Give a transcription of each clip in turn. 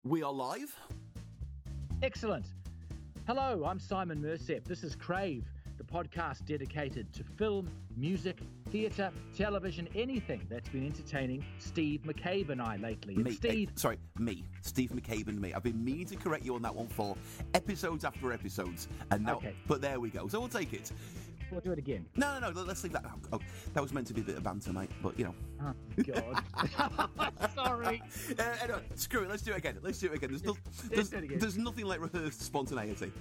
We are live. Excellent. Hello, I'm Simon Mersep. This is Crave, the podcast dedicated to film, music, theatre, television, anything that's been entertaining Steve McCabe and I lately. And Me. Steve... Steve McCabe and me. I've been meaning to correct you on that one for episodes after episodes. And now, Okay. But there we go. So we'll take it. We'll do it again. No, let's leave that out. Oh, that was meant to be a bit of banter, mate, but, you know. Oh, God. Sorry. Anyway, screw it. Let's do it again. Let's do it again. Let's do it again. There's nothing like rehearsed spontaneity.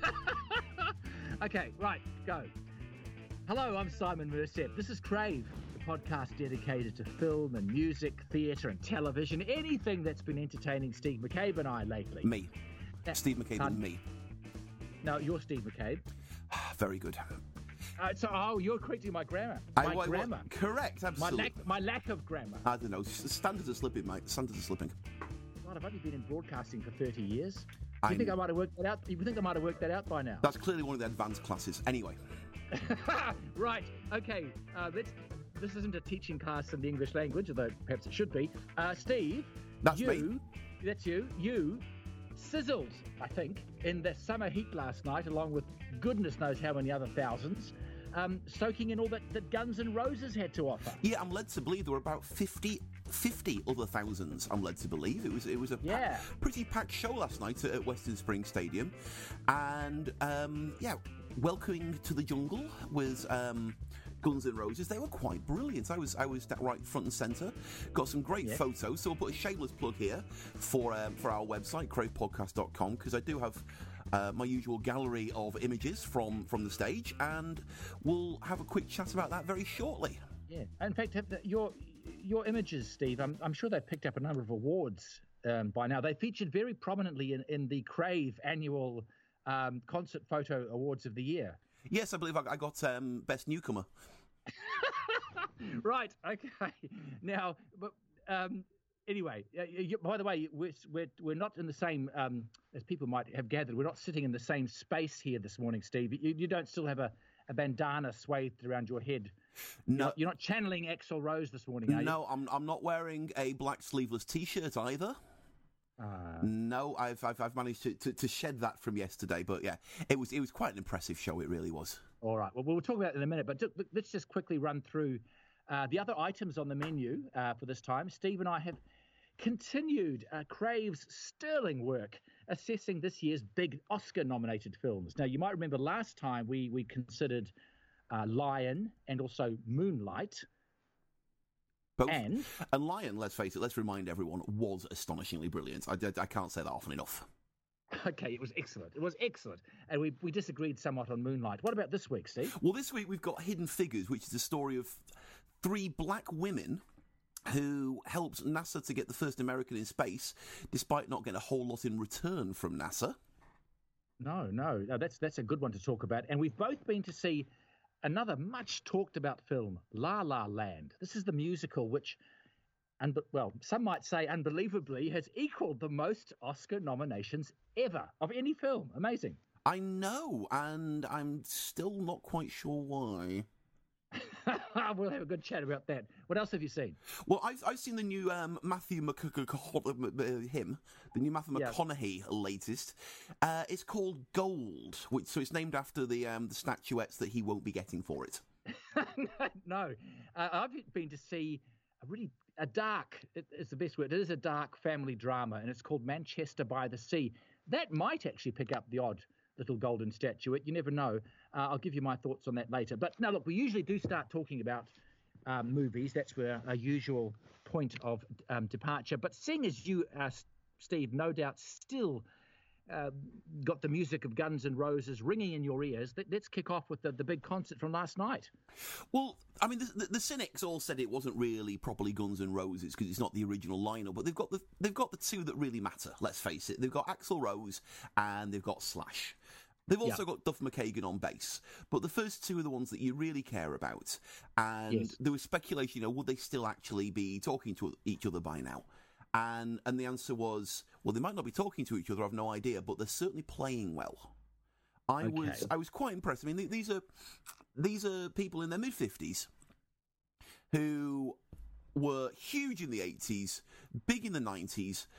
Okay, right, go. Hello, I'm Simon Mersep. This is Crave, the podcast dedicated to film and music, theatre and television, anything that's been entertaining Steve McCabe and I lately. Me. Steve McCabe and me. No, you're Steve McCabe. Very good. You're correcting my grammar. Grammar. Correct, absolutely. My lack of grammar. I don't know. Standards are slipping, mate. Standards are slipping. God, I've only been in broadcasting for 30 years. You think I might have worked that out? You think I might have worked that out by now? That's clearly one of the advanced classes. Anyway. Right. Okay. This isn't a teaching class in the English language, although perhaps it should be. Steve. That's me. That's you. You sizzled, I think, in the summer heat last night, along with goodness knows how many other thousands, soaking in all that Guns N' Roses had to offer. Yeah, I'm led to believe there were about 50 other thousands, I'm led to believe. It was a pretty packed show last night at Western Springs Stadium. And, Welcoming to the Jungle was Guns N' Roses. They were quite brilliant. I was right front and centre. Got some great photos. So we'll put a shameless plug here for our website, cravepodcast.com, because I do have my usual gallery of images from the stage, and we'll have a quick chat about that very shortly. Yeah. In fact, your images, Steve, I'm sure they've picked up a number of awards by now. They featured very prominently in the Crave annual Concert Photo Awards of the Year. Yes, I believe I got Best Newcomer. Right, okay. Now, but anyway, by the way, we're not in the same, as people might have gathered, we're not sitting in the same space here this morning, Steve. You don't still have a bandana swathed around your head. No. You're not channeling Axl Rose this morning, are you? No, I'm not wearing a black sleeveless T-shirt either. No, I've managed to shed that from yesterday, but yeah, it was quite an impressive show. It really was. All right. Well, we'll talk about it in a minute, but let's just quickly run through the other items on the menu for this time. Steve and I have continued Crave's sterling work assessing this year's big Oscar-nominated films. Now, you might remember last time we considered Lion and also Moonlight. Both. And Lion, let's face it, let's remind everyone, was astonishingly brilliant. I can't say that often enough. Okay, it was excellent. It was excellent. And we disagreed somewhat on Moonlight. What about this week, Steve? Well, this week we've got Hidden Figures, which is the story of 3 black women who helped NASA to get the first American in space, despite not getting a whole lot in return from NASA. No, that's a good one to talk about. And we've both been to see another much talked about film, La La Land. This is the musical which, some might say unbelievably, has equalled the most Oscar nominations ever of any film. Amazing. I know, and I'm still not quite sure why. We'll have a good chat about that. What else have you seen? Well, I've seen the new Matthew McConaughey latest. It's called Gold, so it's named after the statuettes that he won't be getting for it. No, I've been to see a dark. It's the best word. It is a dark family drama, and it's called Manchester by the Sea. That might actually pick up the odd little golden statuette. You never know. I'll give you my thoughts on that later. But now, look, we usually do start talking about movies. That's where a usual point of departure. But seeing as you, Steve, no doubt still got the music of Guns N' Roses ringing in your ears, let's kick off with the big concert from last night. Well, I mean, the cynics all said it wasn't really properly Guns N' Roses because it's not the original lineup, but they've got the two that really matter. Let's face it, they've got Axl Rose and they've got Slash. They've also got Duff McKagan on bass, but the first two are the ones that you really care about. And there was speculation, would they still actually be talking to each other by now? And the answer was, well, they might not be talking to each other, I've no idea, but they're certainly playing well. I was quite impressed. I mean, these are people in their mid-50s who were huge in the 80s, big in the 90s,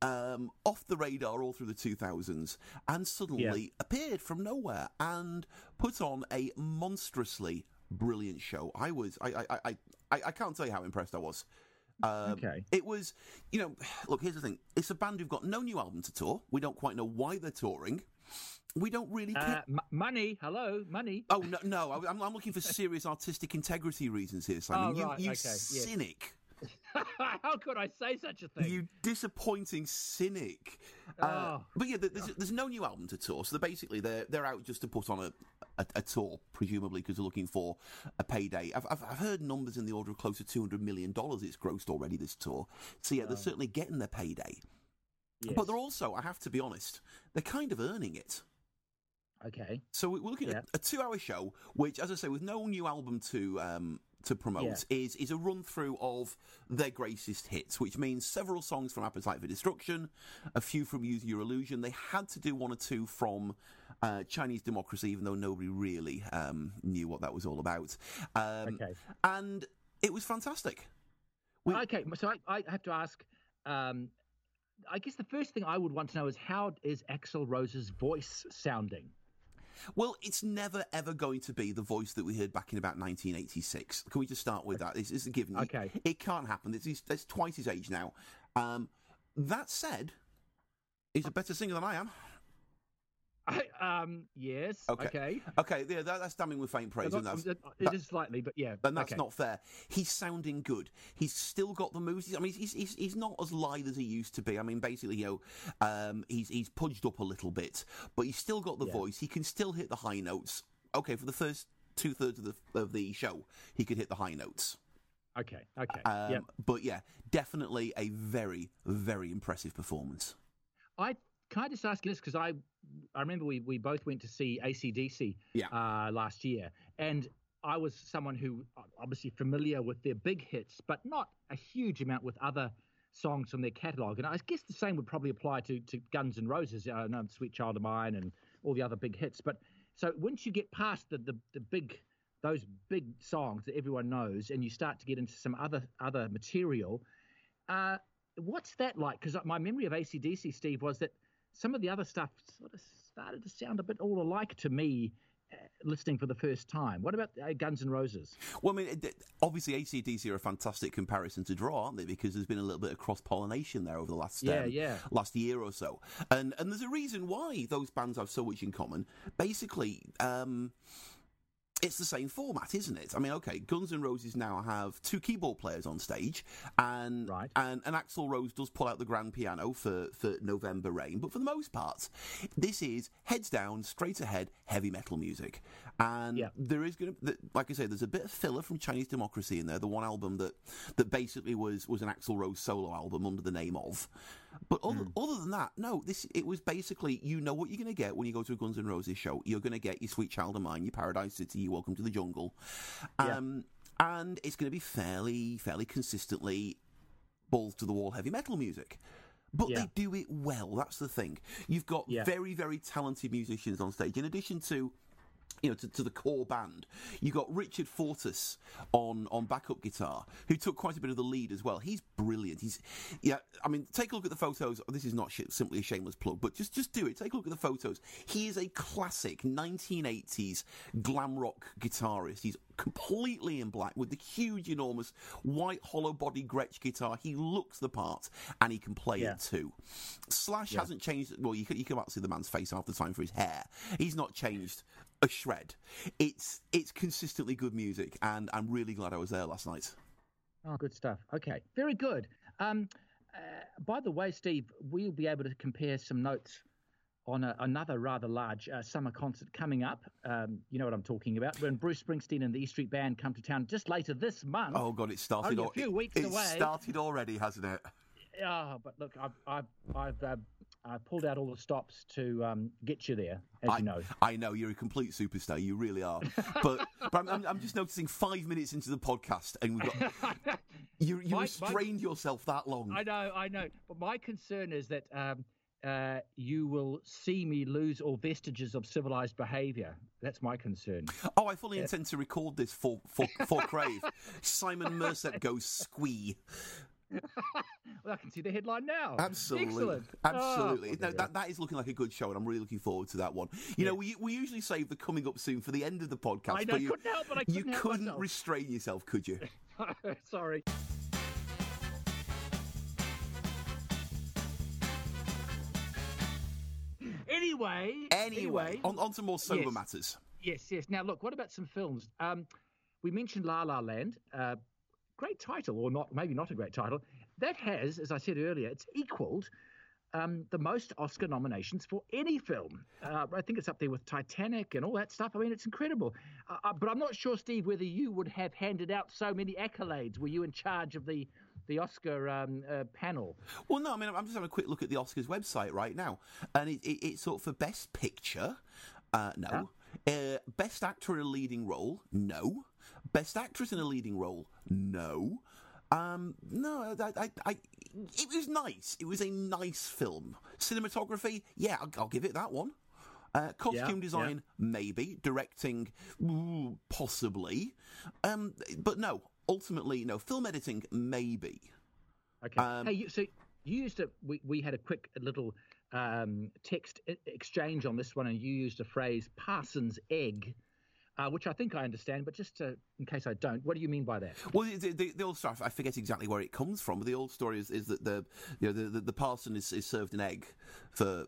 off the radar all through the 2000s, and suddenly appeared from nowhere and put on a monstrously brilliant show. I can't tell you how impressed I was. Okay. It was, look, here's the thing. It's a band who've got no new album to tour. We don't quite know why they're touring. We don't really care. Money. Hello, money. Oh, no. I'm looking for serious artistic integrity reasons here, Simon. You cynic. How could I say such a thing? You disappointing cynic. But yeah, there's no new album to tour, so they're out just to put on a tour, presumably because they're looking for a payday. I've heard numbers in the order of close to $200 million it's grossed already, this tour. So yeah, they're certainly getting their payday. Yes. But they're also, I have to be honest, they're kind of earning it. Okay. So we're looking at a 2-hour show, which, as I say, with no new album to promote, is a run-through of their greatest hits, which means several songs from Appetite for Destruction, a few from Use Your Illusion. They had to do one or two from Chinese Democracy, even though nobody really knew what that was all about. And it was fantastic. So I have to ask, I guess the first thing I would want to know is, how is Axl Rose's voice sounding? Well, it's never, ever going to be the voice that we heard back in about 1986. Can we just start with that? It's a given. Okay. It can't happen. It's twice his age now. That said, he's a better singer than I am. Yes. Okay. Yeah, that's damning with faint praise. It is slightly, but yeah. And that's not fair. He's sounding good. He's still got the moves. I mean, he's not as lithe as he used to be. I mean, basically, he's pudged up a little bit, but he's still got the voice. He can still hit the high notes. Okay, for the first 2/3 of the show, he could hit the high notes. Okay. But yeah, definitely a very, very impressive performance. Can I just ask you this, because I remember we both went to see AC/DC last year, and I was someone who obviously familiar with their big hits, but not a huge amount with other songs from their catalogue. And I guess the same would probably apply to Guns N' Roses, Sweet Child of Mine and all the other big hits. But so once you get past those big songs that everyone knows, and you start to get into some other material, what's that like? Because my memory of AC/DC, Steve, was that some of the other stuff sort of started to sound a bit all alike to me, listening for the first time. What about Guns N' Roses? Well, I mean, obviously AC/DC are a fantastic comparison to draw, aren't they? Because there's been a little bit of cross-pollination there over the last year or so. And there's a reason why those bands have so much in common. Basically, it's the same format, isn't it? I mean, okay, Guns N' Roses now have 2 keyboard players on stage, and Axl Rose does pull out the grand piano for November Rain, but for the most part, this is heads down, straight ahead, heavy metal music. And there is going to, like I say, there's a bit of filler from Chinese Democracy in there, the one album that basically was an Axl Rose solo album under the name of. But other than that, no, it was basically, you know what you're going to get when you go to a Guns N' Roses show. You're going to get your Sweet Child of Mine, your Paradise City, your Welcome to the Jungle. And it's going to be fairly consistently balls to the wall heavy metal music. But they do it well, that's the thing. You've got very, very talented musicians on stage. In addition to to the core band, you got Richard Fortus on backup guitar, who took quite a bit of the lead as well. He's brilliant. I mean, take a look at the photos. This is not simply a shameless plug, but just do it. Take a look at the photos. He is a classic 1980s glam rock guitarist. He's completely in black with the huge, enormous white hollow body Gretsch guitar. He looks the part, and he can play it too. Slash hasn't changed. Well, you can about see the man's face half the time for his hair. He's not changed a shred. It's consistently good music, and I'm really glad I was there last night. Oh, good stuff. Okay, very good. By the way, Steve, we'll be able to compare some notes on another rather large summer concert coming up. You know what I'm talking about, when Bruce Springsteen and the E Street Band come to town just later this month. Oh God, it started. Only a few weeks away. It started already, hasn't it? Yeah, but look, I've pulled out all the stops to get you there, as you know. I know, you're a complete superstar. You really are. But I'm just noticing 5 minutes into the podcast, and we've got you restrained yourself that long. I know. But my concern is that you will see me lose all vestiges of civilized behaviour. That's my concern. Oh, I fully intend to record this for Crave. Simon Merced goes squee. Well, I can see the headline now. Absolutely. Excellent. Absolutely. Oh, No, that is looking like a good show, and I'm really looking forward to that one. You know, we usually save the coming up soon for the end of the podcast. I but couldn't help it. you couldn't restrain yourself, could you? Sorry. Anyway, on to more sober matters. Yes. Now, look, what about some films? We mentioned La La Land. Great title, or not? Maybe not a great title. That has, as I said earlier, it's equaled the most Oscar nominations for any film. I think it's up there with Titanic and all that stuff. I mean, it's incredible. But I'm not sure, Steve, whether you would have handed out so many accolades. Were you in charge of the Oscar panel? Well, no, I mean, I'm just having a quick look at the Oscars website right now. And it's sort of for Best Picture, no. Best Actor in a Leading Role, no. Best Actress in a Leading Role, no. No, it was nice. It was a nice film. Cinematography, yeah, I'll give it that one. Costume design, maybe. Directing, possibly. But no, ultimately, no. Film editing, maybe. Okay. So you used we had a quick little text exchange on this one, and you used a phrase, Parsons egg. Which I think I understand, but just in case I don't, what do you mean by that? Well, the old story, I forget exactly where it comes from, but the old story is that the parson is served an egg for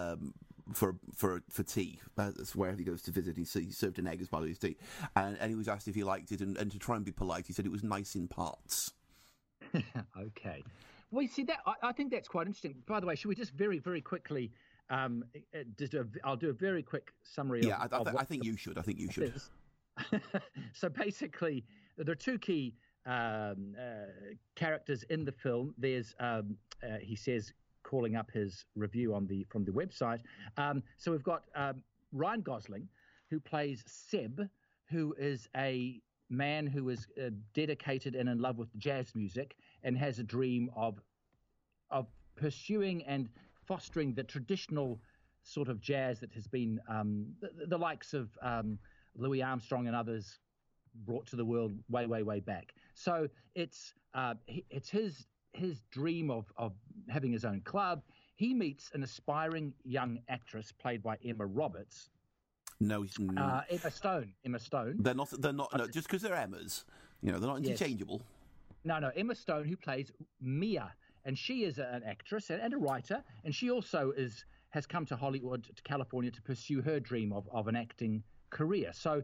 tea. That's wherever he goes to visit. He served an egg as part of his tea, and he was asked if he liked it, and to try and be polite, he said it was nice in parts. Okay. Well, you see that I think that's quite interesting. By the way, should we just very, very quickly? I'll do a very quick summary. Yeah, I think you should. So basically, there are two key characters in the film. There's he says, calling up his review from the website. So we've got Ryan Gosling, who plays Seb, who is a man who is dedicated and in love with jazz music and has a dream of pursuing and fostering the traditional sort of jazz that has been the likes of Louis Armstrong and others brought to the world way, way, way back. So it's his dream of having his own club. He meets an aspiring young actress played by Emma Roberts. No, Emma Stone. They're not. No, just because they're Emmas, they're not interchangeable. Yes. No. Emma Stone, who plays Mia. And she is an actress and a writer, and she also has come to Hollywood, to California, to pursue her dream of an acting career. So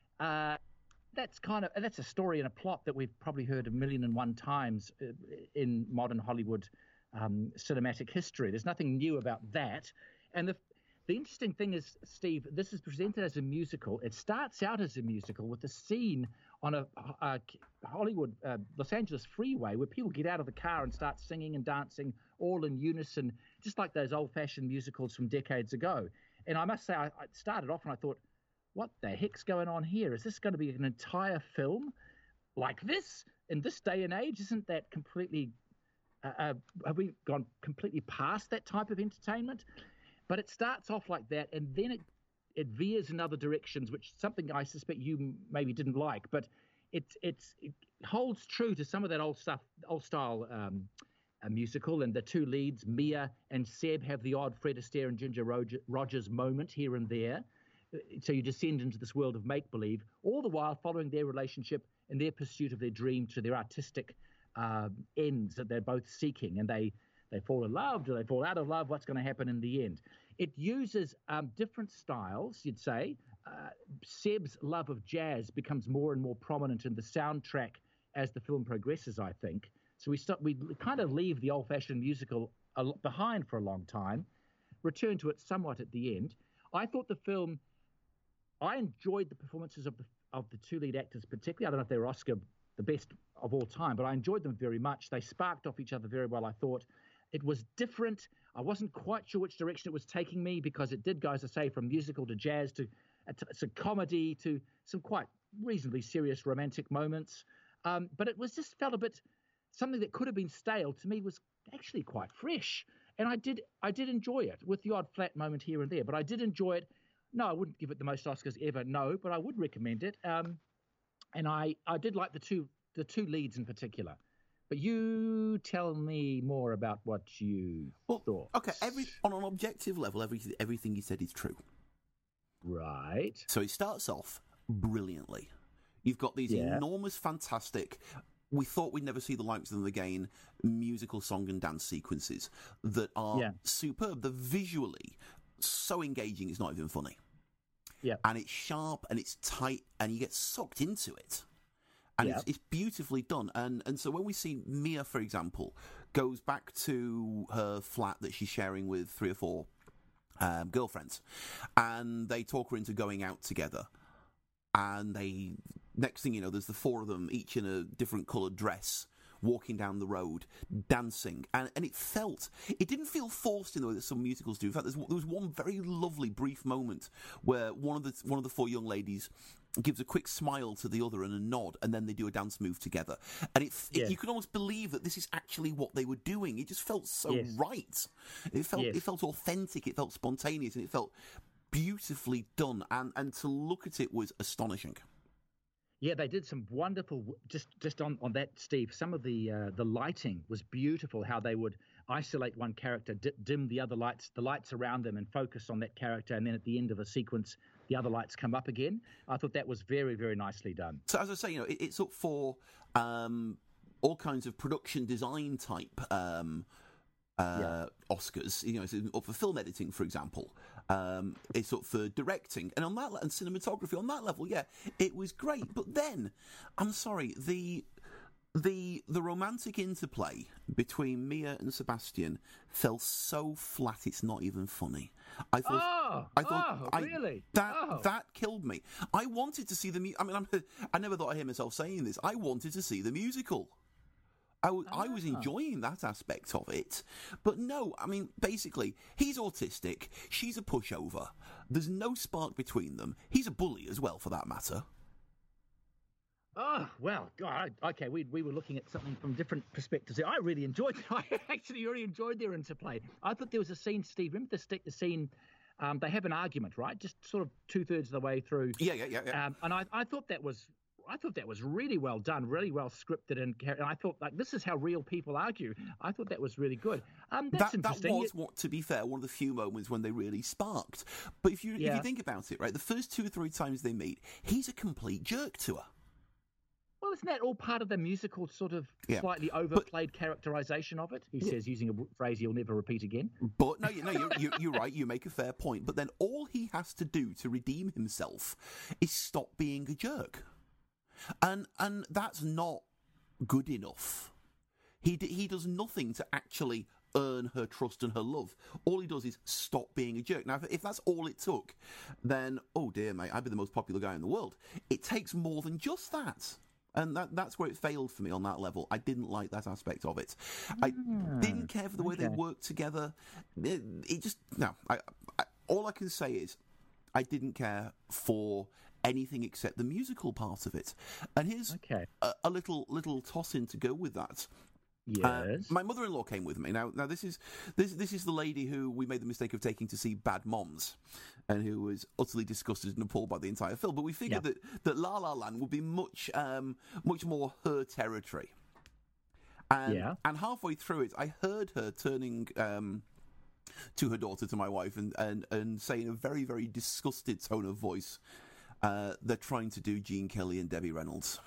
that's a story and a plot that we've probably heard 1,000,001 times in modern Hollywood cinematic history. There's nothing new about that. And the interesting thing is, Steve, this is presented as a musical. It starts out as a musical with a scene on a Hollywood, Los Angeles freeway where people get out of the car and start singing and dancing all in unison, just like those old-fashioned musicals from decades ago. And I must say, I started off and I thought, what the heck's going on here? Is this going to be an entire film like this in this day and age? Isn't that completely have we gone completely past that type of entertainment? But it starts off like that, and then it veers in other directions, which is something I suspect you maybe didn't like. But it holds true to some of that old style musical, and the two leads, Mia and Seb, have the odd Fred Astaire and Ginger Rogers moment here and there. So you descend into this world of make-believe, all the while following their relationship and their pursuit of their dream to their artistic ends that they're both seeking, and they fall in love. Do they fall out of love? What's going to happen in the end? It uses different styles, you'd say. Seb's love of jazz becomes more and more prominent in the soundtrack as the film progresses, I think. So we kind of leave the old-fashioned musical behind for a long time, return to it somewhat at the end. I thought I enjoyed the performances of the two lead actors particularly. I don't know if they were Oscar the best of all time, but I enjoyed them very much. They sparked off each other very well, I thought. It was different. I wasn't quite sure which direction it was taking me because it did go, as I say, from musical to jazz to comedy to some quite reasonably serious romantic moments. But it was just felt a bit something that could have been stale. To me, was actually quite fresh, and I did enjoy it with the odd flat moment here and there. But I did enjoy it. No, I wouldn't give it the most Oscars ever. No, but I would recommend it. And I did like the two leads in particular. But you tell me more about what you thought. Okay, on an objective level, everything you said is true. Right. So it starts off brilliantly. You've got these enormous, fantastic, we thought we'd never see the likes of them again, musical song and dance sequences that are superb. They're visually so engaging, it's not even funny. Yeah. And it's sharp and it's tight and you get sucked into it. And it's beautifully done. And so when we see Mia, for example, goes back to her flat that she's sharing with 3 or 4 girlfriends, and they talk her into going out together. And next thing you know, there's the 4 of them, each in a different coloured dress, walking down the road, dancing, and it didn't feel forced in the way that some musicals do. In fact, there was one very lovely brief moment where one of the 4 young ladies gives a quick smile to the other and a nod, and then they do a dance move together, and you could almost believe that this is actually what they were doing. It just felt so right. It felt authentic. It felt spontaneous, and it felt beautifully done. And to look at it was astonishing. Yeah, they did some wonderful. Just on that, Steve. Some of the lighting was beautiful. How they would isolate one character, dim the other lights, the lights around them, and focus on that character. And then at the end of a sequence, the other lights come up again. I thought that was very, very nicely done. So as I say, it's up for all kinds of production design type Oscars. It's up for film editing, for example. It's up for directing, and and cinematography. On that level, it was great. But then, I'm sorry, the romantic interplay between Mia and Sebastian fell so flat. It's not even funny. I thought, really? That killed me. I wanted to see I never thought I'd hear myself saying this. I wanted to see the musical. I was enjoying that aspect of it. But no, basically, he's autistic, she's a pushover, there's no spark between them, he's a bully as well, for that matter. Oh, well, God, okay, we were looking at something from different perspectives. I really enjoyed it. I actually really enjoyed their interplay. I thought there was a scene, Steve, remember the scene, they have an argument, right? Just sort of 2/3 of the way through. Yeah. And I thought that was really well done, really well scripted, and I thought, this is how real people argue. I thought that was really good. That's interesting. That was, to be fair, one of the few moments when they really sparked. But if you think about it, right, the first 2 or 3 times they meet, he's a complete jerk to her. Well, isn't that all part of the musical sort of slightly overplayed characterization of it? He says, using a phrase he'll never repeat again. But no, you're right. You make a fair point. But then all he has to do to redeem himself is stop being a jerk. And that's not good enough. He does nothing to actually earn her trust and her love. All he does is stop being a jerk. Now, if that's all it took, then, oh dear, mate, I'd be the most popular guy in the world. It takes more than just that. And that's where it failed for me on that level. I didn't like that aspect of it. I didn't care for the way they worked together. It just, no. All I can say is I didn't care for anything except the musical part of it. And here's a little toss-in to go with that. Yes. My mother-in-law came with me. Now this is the lady who we made the mistake of taking to see Bad Moms, and who was utterly disgusted and appalled by the entire film. But we figured that La La Land would be much more her territory. And halfway through it, I heard her turning to her daughter, to my wife, and saying in a very, very disgusted tone of voice, they're trying to do Gene Kelly and Debbie Reynolds.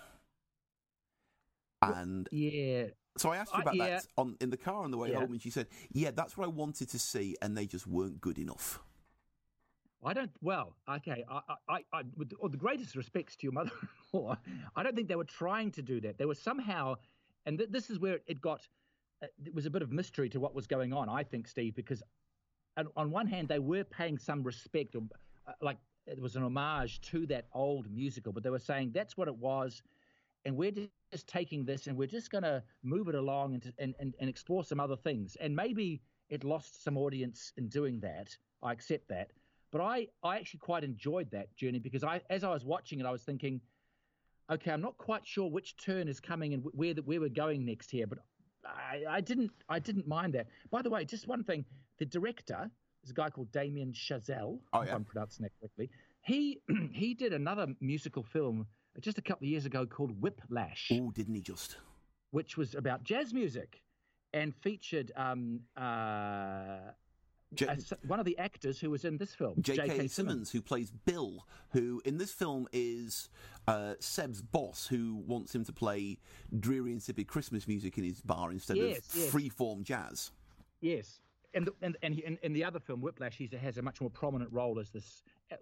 And so I asked her about that in the car on the way home, and she said, that's what I wanted to see, and they just weren't good enough. I don't. Well, okay. With all the greatest respects to your mother-in-law, I don't think they were trying to do that. They were somehow, and this is where it got. It was a bit of mystery to what was going on, I think, Steve, because on one hand they were paying some respect, or like it was an homage to that old musical, but they were saying that's what it was, and we're just taking this and we're just going to move it along and explore some other things. And maybe it lost some audience in doing that. I accept that. But I actually quite enjoyed that journey, because as I was watching it, I was thinking, okay, I'm not quite sure which turn is coming and where we're going next here, but I didn't mind that. By the way, just one thing, the director is a guy called Damien Chazelle, if I'm pronouncing that correctly. He did another musical film just a couple of years ago called Whiplash. Oh, didn't he just? which was about jazz music and featured one of the actors who was in this film, J.K. Simmons, who plays Bill, who in this film is Seb's boss, who wants him to play dreary, insipid Christmas music in his bar instead of free-form jazz. Yes, and in the other film, Whiplash, he has a much more prominent role as this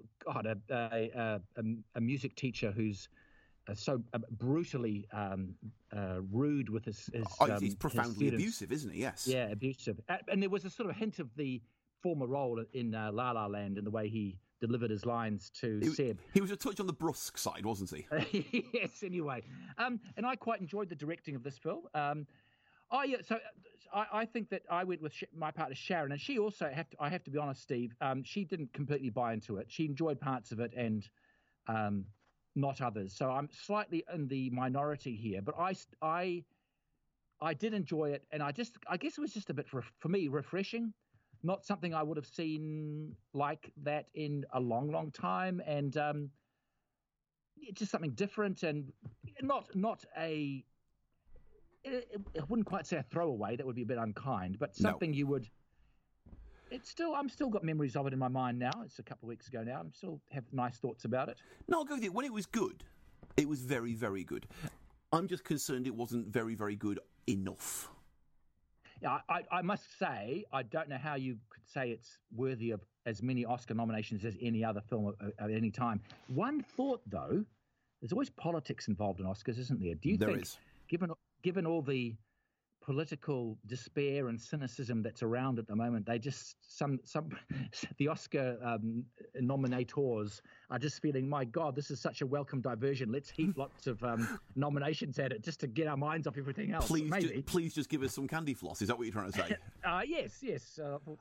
a music teacher who's so brutally rude with his he's profoundly abusive, isn't he? Yes. Yeah, abusive. And there was a sort of hint of the former role in La La Land in the way he delivered his lines to Seb. He was a touch on the brusque side, wasn't he? Yes, anyway. And I quite enjoyed the directing of this film. So I think that I went with my partner Sharon, and she also, I have to be honest, Steve, she didn't completely buy into it. She enjoyed parts of it and not others. So I'm slightly in the minority here, but I did enjoy it, and I guess it was just a bit, for me, refreshing. Not something I would have seen like that in a long, long time, and just something different, and not a. I wouldn't quite say a throwaway. That would be a bit unkind, but something you would. I'm still got memories of it in my mind now. It's a couple of weeks ago now. I'm still have nice thoughts about it. No, I'll go with you. When it was good, it was very, very good. I'm just concerned it wasn't very, very good enough. Yeah, I must say, I don't know how you could say it's worthy of as many Oscar nominations as any other film at any time. One thought, though, there's always politics involved in Oscars, isn't there? Do you think, given all the political despair and cynicism that's around at the moment, they just the Oscar nominators are just feeling, my God, this is such a welcome diversion. Let's heap lots of nominations at it just to get our minds off everything else. Please just give us some candy floss. Is that what you're trying to say? Yes.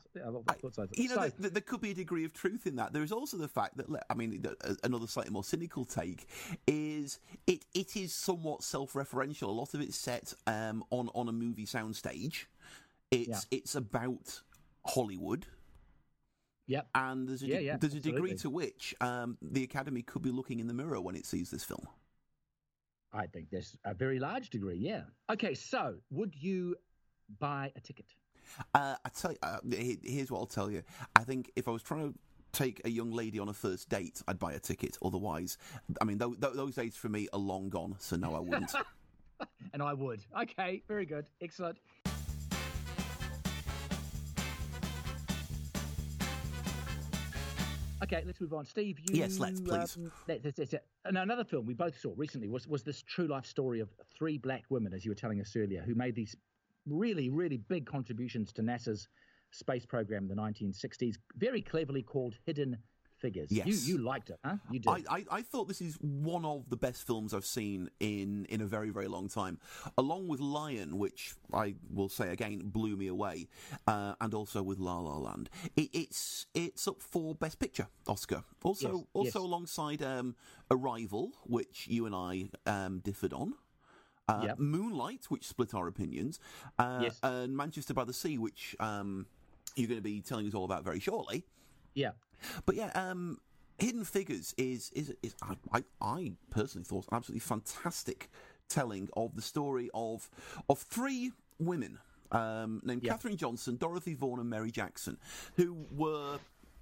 There could be a degree of truth in that. There is also the fact that, another slightly more cynical take is it is somewhat self-referential. A lot of it's set on a movie soundstage. It's about Hollywood. Yep. And there's a degree to which the Academy could be looking in the mirror when it sees this film. I think there's a very large degree, yeah. Okay, so would you buy a ticket? I tell you, here's what I'll tell you. I think if I was trying to take a young lady on a first date, I'd buy a ticket. Otherwise, those days for me are long gone, so no, I wouldn't. And I would. Okay, very good. Excellent. Okay, let's move on. Steve, Yes, let's, please. Another film we both saw recently was this true life story of three black women, as you were telling us earlier, who made these really, really big contributions to NASA's space program in the 1960s, very cleverly called Hidden Figures. Yes. You liked it, huh? You did. I thought this is one of the best films I've seen in a very, very long time, along with Lion, which I will say again blew me away, and also with La La Land. It's up for Best Picture Oscar. Also alongside Arrival, which you and I differed on. Moonlight, which split our opinions, and Manchester by the Sea, which you're going to be telling us all about very shortly. Yeah. But Hidden Figures is I personally thought an absolutely fantastic telling of the story of three women named Katherine Johnson, Dorothy Vaughan, and Mary Jackson, who were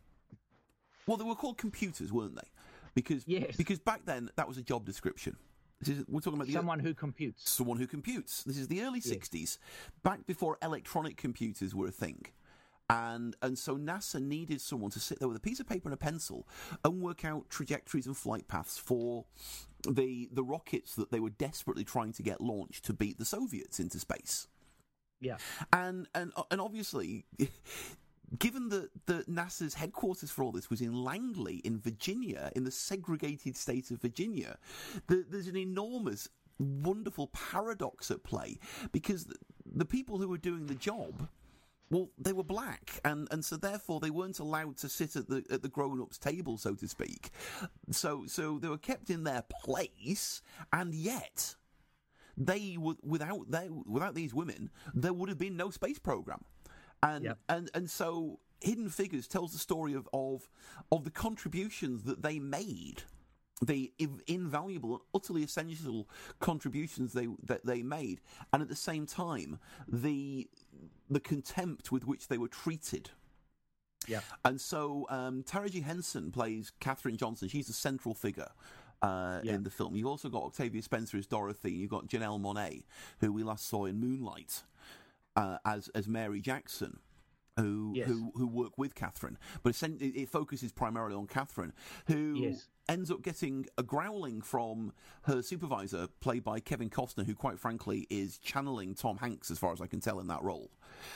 they were called computers, weren't they? Because back then that was a job description. We're talking about someone who computes. Someone who computes. This is the early 60s, back before electronic computers were a thing. And so NASA needed someone to sit there with a piece of paper and a pencil and work out trajectories and flight paths for the rockets that they were desperately trying to get launched to beat the Soviets into space. Yeah. And obviously, given that NASA's headquarters for all this was in Langley, in Virginia, in the segregated state of Virginia, there's an enormous, wonderful paradox at play, because the people who were doing the job, well, they were black, and so therefore they weren't allowed to sit at the grown-ups' table, so to speak. So they were kept in their place, and yet they would without these women, there would have been no space program. And so Hidden Figures tells the story of the contributions that they made the invaluable and utterly essential contributions that they made, and at the same time the contempt with which they were treated. Yeah. And so Taraji Henson plays Katherine Johnson. She's the central figure in the film. You've also got Octavia Spencer as Dorothy. You've got Janelle Monáe, who we last saw in Moonlight as Mary Jackson. Who work with Catherine, but it focuses primarily on Catherine, who ends up getting a growling from her supervisor, played by Kevin Costner, who, quite frankly, is channeling Tom Hanks, as far as I can tell, in that role.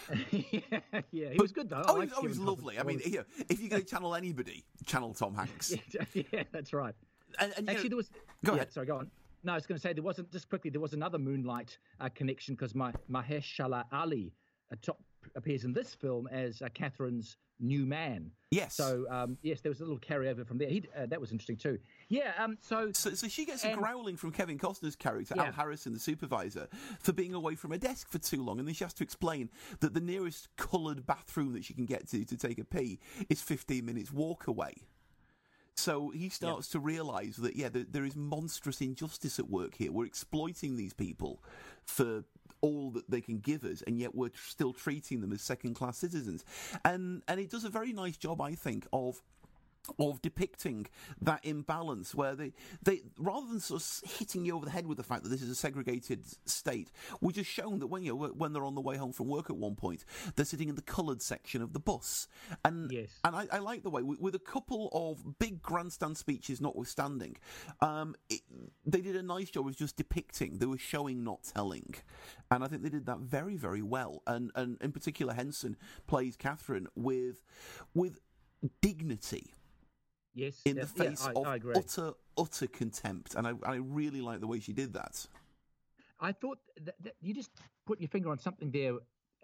He was good though. He's lovely. I mean, if you're going to channel anybody, channel Tom Hanks. Yeah, that's right. And actually, there was. Go ahead. Sorry, go on. No, I was going to say there was another Moonlight connection, because Mahershala Ali appears in this film as Catherine's new man. Yes. So yes, there was a little carryover from there. That was interesting too. Yeah. So she gets a growling from Kevin Costner's character, Al Harrison, the supervisor, for being away from her desk for too long, and then she has to explain that the nearest coloured bathroom that she can get to take a pee is 15 minutes walk away. So he starts to realise that, there is monstrous injustice at work here. We're exploiting these people for all that they can give us, and yet we're still treating them as second-class citizens. And it does a very nice job, I think, of depicting that imbalance, where they rather than sort of hitting you over the head with the fact that this is a segregated state, we're just shown that when they're on the way home from work at one point, they're sitting in the coloured section of the bus, and I like the way, with a couple of big grandstand speeches notwithstanding, they did a nice job of just depicting. They were showing, not telling, and I think they did that very, very well. And in particular, Henson plays Catherine with dignity. Yes, in the face of I agree. utter contempt, and I really like the way she did that. I thought that you just put your finger on something there.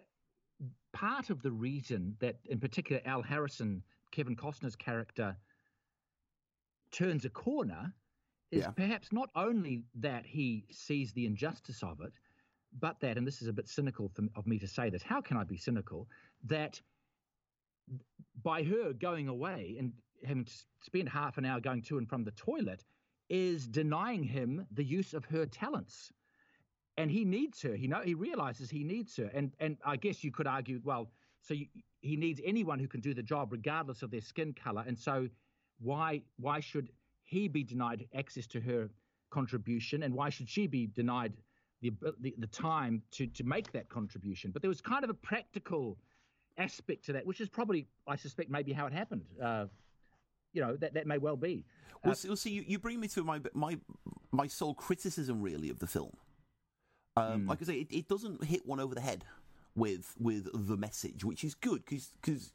Part of the reason that, in particular, Al Harrison, Kevin Costner's character, turns a corner is perhaps not only that he sees the injustice of it, but that, and this is a bit cynical of me to say this, how can I be cynical, that by her going away and having to spend half an hour going to and from the toilet is denying him the use of her talents. And he needs her. He realizes he needs her. And I guess you could argue, well, so he needs anyone who can do the job regardless of their skin color. And so why should he be denied access to her contribution, and why should she be denied the time to make that contribution? But there was kind of a practical aspect to that, which is probably, I suspect, maybe how it happened. That may well be. Well, see, you bring me to my sole criticism, really, of the film. Like I say, it doesn't hit one over the head with the message, which is good, because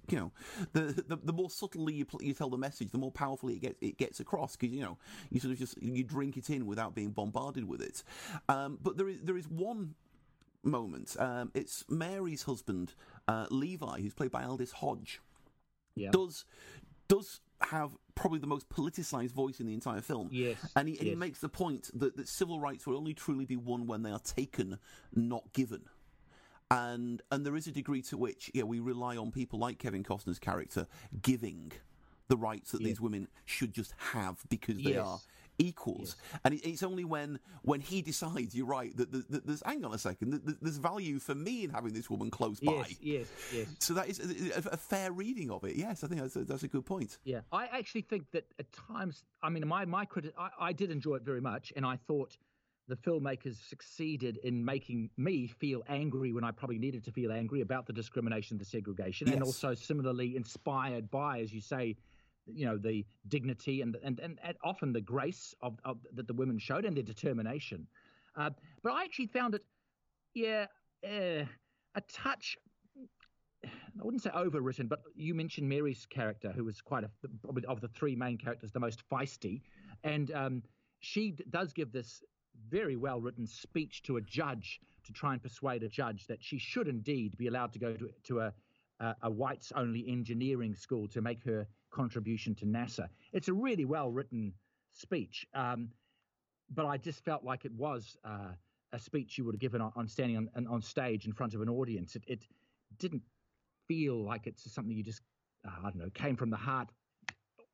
the more subtly you tell the message, the more powerfully it gets across, because you sort of you drink it in without being bombarded with it. But there is one moment. It's Mary's husband, Levi, who's played by Aldous Hodge. Yeah. Does have probably the most politicised voice in the entire film. Yes. And he makes the point that civil rights will only truly be won when they are taken, not given. And there is a degree to which we rely on people like Kevin Costner's character giving the rights that these women should just have, because they are equals. And it's only when he decides, you're right, that there's, hang on a second, there's value for me in having this woman close by. Yes. So that is a fair reading of it. Yes, I think that's a good point. Yeah, I actually think that at times, I mean, I did enjoy it very much, and I thought the filmmakers succeeded in making me feel angry when I probably needed to feel angry about the discrimination, the segregation, and also similarly inspired by, as you say, the dignity and often the grace of that the women showed, and their determination. But I actually found it, a touch, I wouldn't say overwritten, but you mentioned Mary's character, who was probably of the three main characters, the most feisty. And she does give this very well-written speech to a judge to try and persuade a judge that she should indeed be allowed to go to a whites-only engineering school to make her contribution to NASA. It's a really well-written speech, but I just felt like it was a speech you would have given on standing on stage in front of an audience. It didn't feel like it's something you just, came from the heart.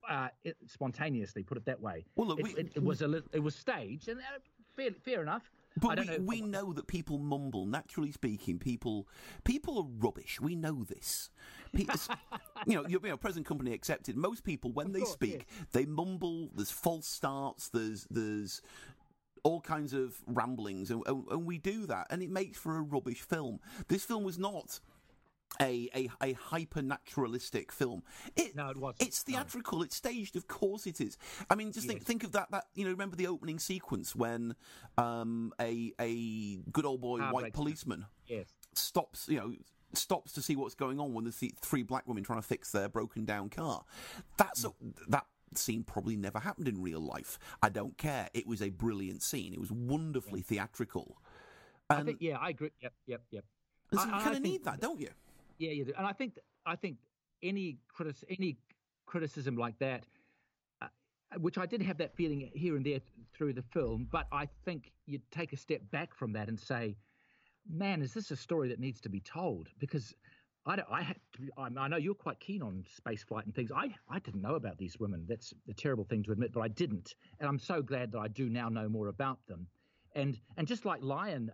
spontaneously. Put it that way. Well, look, it was staged, and fair enough. But we know that people mumble. Naturally speaking, people are rubbish. We know this. Present company accepted. Most people, when they speak, they mumble. There's false starts. There's all kinds of ramblings, and we do that, and it makes for a rubbish film. This film was not a hyper-naturalistic film. No, it wasn't. It's theatrical. No. It's staged. Of course it is. I mean, just think of that. Remember the opening sequence when a good old boy white policeman stops to see what's going on when there's three black women trying to fix their broken down car. That scene probably never happened in real life. I don't care. It was a brilliant scene. It was wonderfully theatrical. I agree. Yep. So you kind of need that, don't you? Yeah, you do. And I think any criticism like that, which I did have that feeling here and there through the film, but I think you'd take a step back from that and say, man, is this a story that needs to be told? Because I know you're quite keen on space flight and things. I didn't know about these women. That's a terrible thing to admit, but I didn't. And I'm so glad that I do now know more about them. And just like Lion,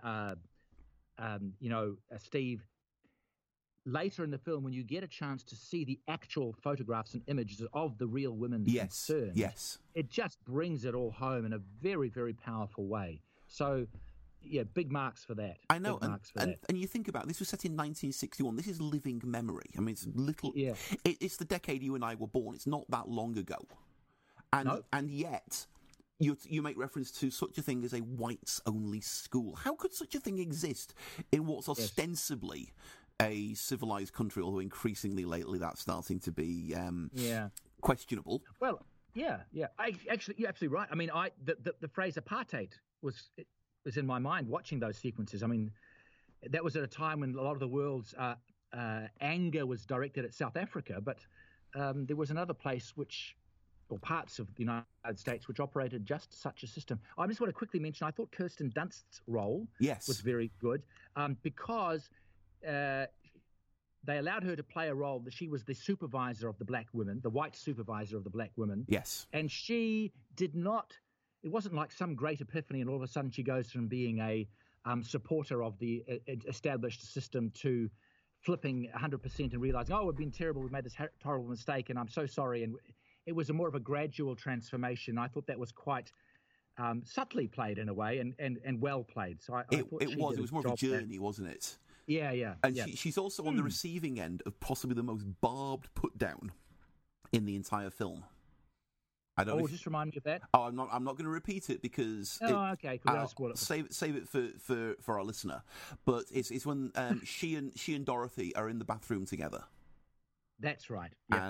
Steve, later in the film, when you get a chance to see the actual photographs and images of the real women concerned, it just brings it all home in a very, very powerful way. So, yeah, big marks for that. I know, and you think about it, this was set in 1961. This is living memory. I mean, it's little. Yeah. It's the decade you and I were born. It's not that long ago, and yet. You make reference to such a thing as a whites-only school. How could such a thing exist in what's ostensibly a civilized country, although increasingly lately that's starting to be questionable? Well, yeah. You're absolutely right. I mean, the phrase apartheid was in my mind watching those sequences. I mean, that was at a time when a lot of the world's anger was directed at South Africa, but there was another place or parts of the United States which operated just such a system. I just want to quickly mention, I thought Kirsten Dunst's role was very good because they allowed her to play a role that she was the supervisor of the black women, the white supervisor of the black women. Yes. And she did not, it wasn't like some great epiphany and all of a sudden she goes from being a supporter of the established system to flipping 100% and realizing, oh, we've been terrible, we've made this horrible mistake and I'm so sorry. And it was more of a gradual transformation. I thought that was quite subtly played in a way and well played. So I thought it was more of a journey, wasn't it? Yeah. And she's also on the receiving end of possibly the most barbed put down in the entire film. Just remind me of that. Oh, I'm not going to repeat it because. Okay. I'll spoil it. Save it for our listener. But it's when she and Dorothy are in the bathroom together. That's right.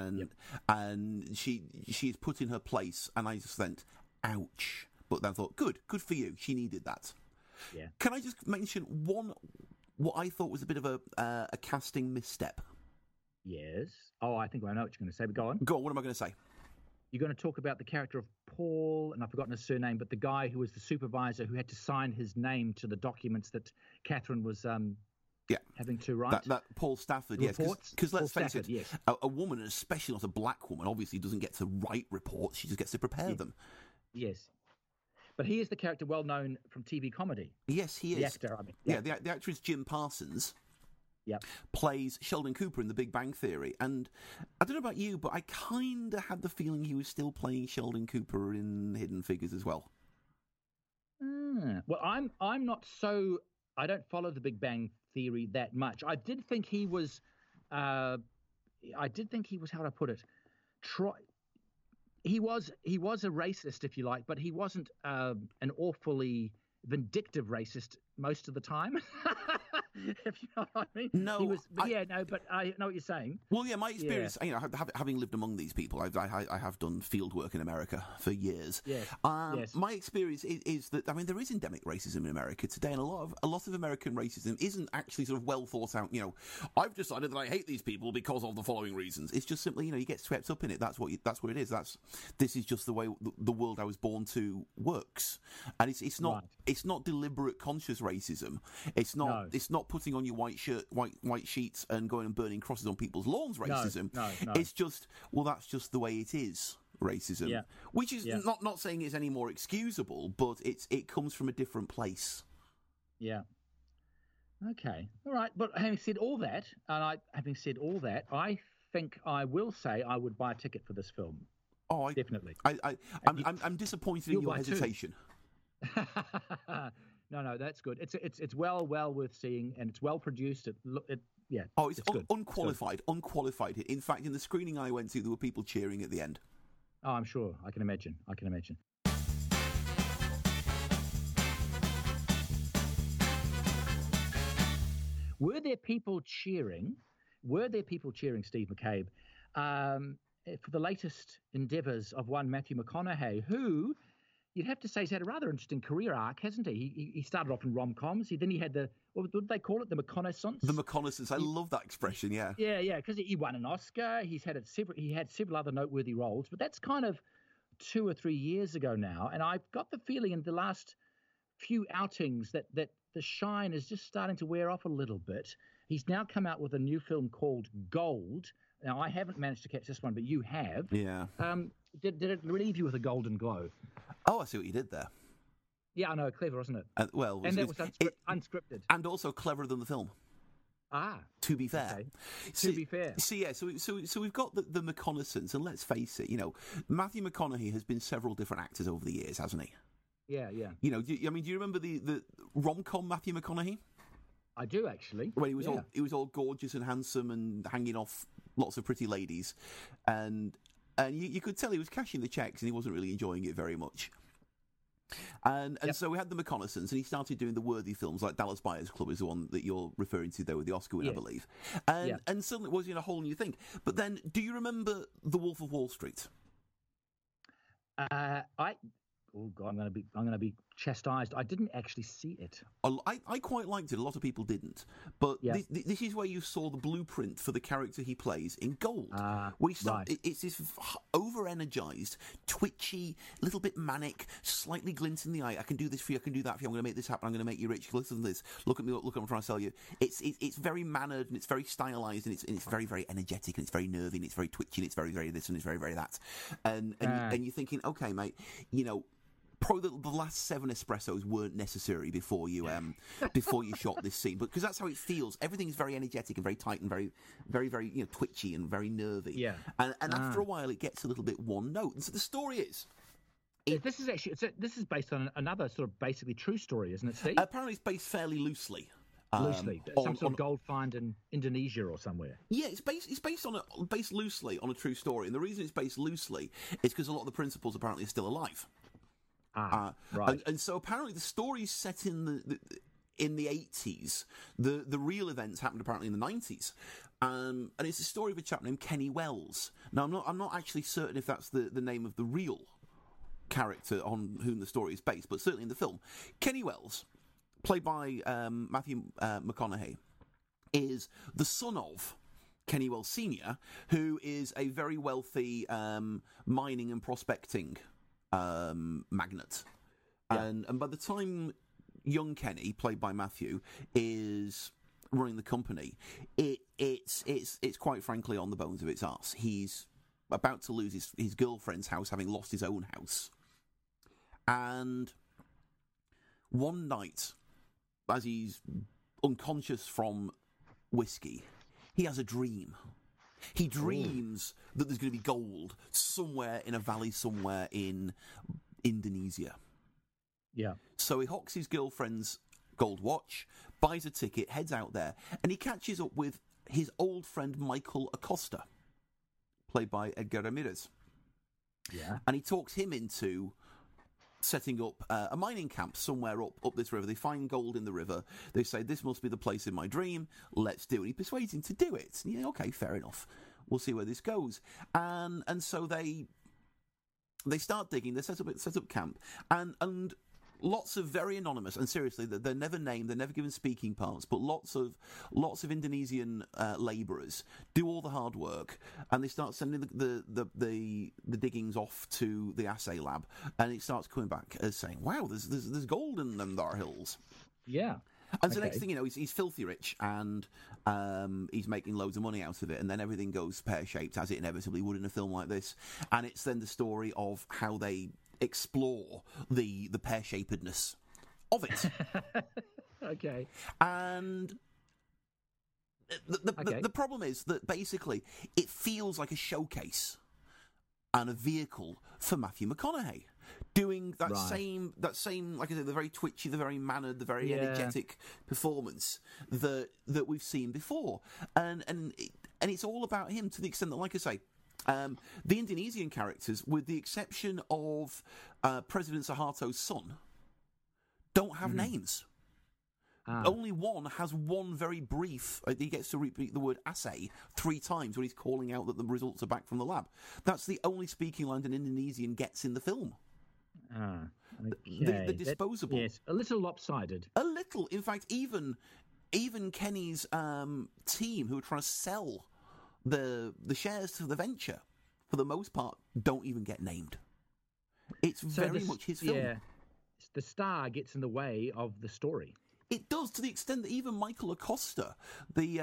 And she's put in her place, and I just went, ouch. But then I thought, good for you. She needed that. Yeah. Can I just mention what I thought was a bit of a casting misstep? Yes. Oh, I think I know what you're going to say, but go on. Go on, what am I going to say? You're going to talk about the character of Paul, and I've forgotten his surname, but the guy who was the supervisor who had to sign his name to the documents that Catherine was having to write. That Paul Stafford, reports? Yes. Because let's face it, a woman, and especially not a black woman, obviously doesn't get to write reports. She just gets to prepare them. Yes. But he is the character well known from TV comedy. Yes, he is. The actor, I mean. Yeah, the actor is Jim Parsons. Yep. Plays Sheldon Cooper in The Big Bang Theory. And I don't know about you, but I kind of had the feeling he was still playing Sheldon Cooper in Hidden Figures as well. Well, I'm not so... I don't follow The Big Bang Theory that much. I did think he was... how do I put it? He was a racist, if you like, but he wasn't an awfully vindictive racist most of the time. If you know what I mean. No, but I know what you're saying. Well, yeah, my experience, having lived among these people, I have done field work in America for years. Yes. My experience is that there is endemic racism in America today, and a lot of American racism isn't actually sort of well thought out. I've decided that I hate these people because of the following reasons. It's just simply, you get swept up in it. That's what it is. This is just the way the world I was born to works, and it's not deliberate, conscious racism. It's not putting on your white sheets and going and burning crosses on people's lawns racism. No. It's just, that's just the way it is. racism, Yeah. which is Yeah. not saying it's any more excusable, but it comes from a different place. Yeah. Okay. All right. But having said all that, I think I will say I would buy a ticket for this film. Oh, Definitely. I'm disappointed in You'll your buy two. hesitation. No, that's good. It's well worth seeing, and it's well produced. Oh, it's good. unqualified. In fact, in the screening I went to, there were people cheering at the end. Oh, I'm sure. I can imagine. Were there people cheering, Steve McCabe, for the latest endeavours of one Matthew McConaughey, who you'd have to say has had a rather interesting career arc, hasn't he? He started off in rom-coms. Then he had what did they call it? The McConaissance? The McConaissance. I love that expression, yeah. Yeah, because he won an Oscar. He had several other noteworthy roles, but that's kind of 2 or 3 years ago now. And I've got the feeling in the last few outings that the shine is just starting to wear off a little bit. He's now come out with a new film called Gold. Now, I haven't managed to catch this one, but you have. Yeah. Did it leave you with a golden glow? Oh, I see what you did there. Yeah, I know. Clever, wasn't it? That was unscripted. And also cleverer than the film. To be fair. Okay. To be fair. So we've got the McConaissance, and let's face it, Matthew McConaughey has been several different actors over the years, hasn't he? Yeah. Do you remember the rom-com Matthew McConaughey? I do, actually. When he was all gorgeous and handsome and hanging off lots of pretty ladies, and you could tell he was cashing the checks and he wasn't really enjoying it very much. And so we had the McConaissance, and he started doing the worthy films like Dallas Buyers Club is the one that you're referring to there with the Oscar win, I believe. And suddenly it was a whole new thing. But then, do you remember The Wolf of Wall Street? Oh God, I'm going to be chastised. I didn't actually see it. I quite liked it. A lot of people didn't. But this is where you saw the blueprint for the character he plays in Gold. It's this over-energized, twitchy, little bit manic, slightly glint in the eye. I can do this for you. I can do that for you. I'm going to make this happen. I'm going to make you rich. Listen to this. Look at me. Look what I'm trying to sell you. It's very mannered, and it's very stylized, and it's very, very energetic, and it's very nervy, and it's very twitchy, and it's very, very this, and it's very, very that. And you're thinking, okay, mate, probably the last 7 espressos weren't necessary before you shot this scene, but because that's how it feels. Everything is very energetic and very tight and very, very, very twitchy and very nervy. Yeah. And after a while, it gets a little bit one note. And so the story is. This is based on another sort of basically true story, isn't it, Steve? Apparently, it's based fairly loosely. Some sort of gold find in Indonesia or somewhere. Yeah, it's based loosely on a true story, and the reason it's based loosely is because a lot of the principals apparently are still alive. Right. And so apparently the story's set in the 80s. The real events happened apparently in the 90s. And it's the story of a chap named Kenny Wells. Now I'm not actually certain if that's the name of the real character on whom the story is based, but certainly in the film, Kenny Wells, played by Matthew McConaughey, is the son of Kenny Wells Sr., who is a very wealthy mining and prospecting magnate. And by the time young Kenny, played by Matthew, is running the company, it's quite frankly on the bones of its arse. He's about to lose his girlfriend's house, having lost his own house. And one night, as he's unconscious from whiskey, he has a dream. He dreams that there's going to be gold somewhere in a valley somewhere in Indonesia. Yeah. So he hawks his girlfriend's gold watch, buys a ticket, heads out there, and he catches up with his old friend Michael Acosta, played by Edgar Ramirez. Yeah. And he talks him into setting up a mining camp somewhere up this river. They find gold in the river. They say, this must be the place in my dream. Let's do it. He persuades him to do it. Yeah, okay, fair enough. We'll see where this goes. And so they start digging. They set up camp. And lots of very anonymous, and seriously, they're never named, they're never given speaking parts, but lots of Indonesian labourers do all the hard work, and they start sending the diggings off to the assay lab, and it starts coming back as saying, "Wow, there's gold in them there hills." Yeah. And so next thing you know, he's filthy rich, and he's making loads of money out of it, and then everything goes pear-shaped, as it inevitably would in a film like this. And it's then the story of how they explore the pear-shapedness of it. Okay. And the problem is that basically it feels like a showcase and a vehicle for Matthew McConaughey, doing that same, like I said, the very twitchy, the very mannered, the very energetic performance that we've seen before, and it's all about him to the extent that, like I say, the Indonesian characters, with the exception of President Suharto's son, don't have names. Only one has one very brief. He gets to repeat the word "assay" 3 times when he's calling out that the results are back from the lab. That's the only speaking line an Indonesian gets in the film. Okay. The disposable. Yes, a little lopsided. A little. In fact, even Kenny's team, who are trying to sell the shares to the venture, for the most part, don't even get named. It's very much his film. Yeah, the star gets in the way of the story. It does, to the extent that even Michael Acosta, the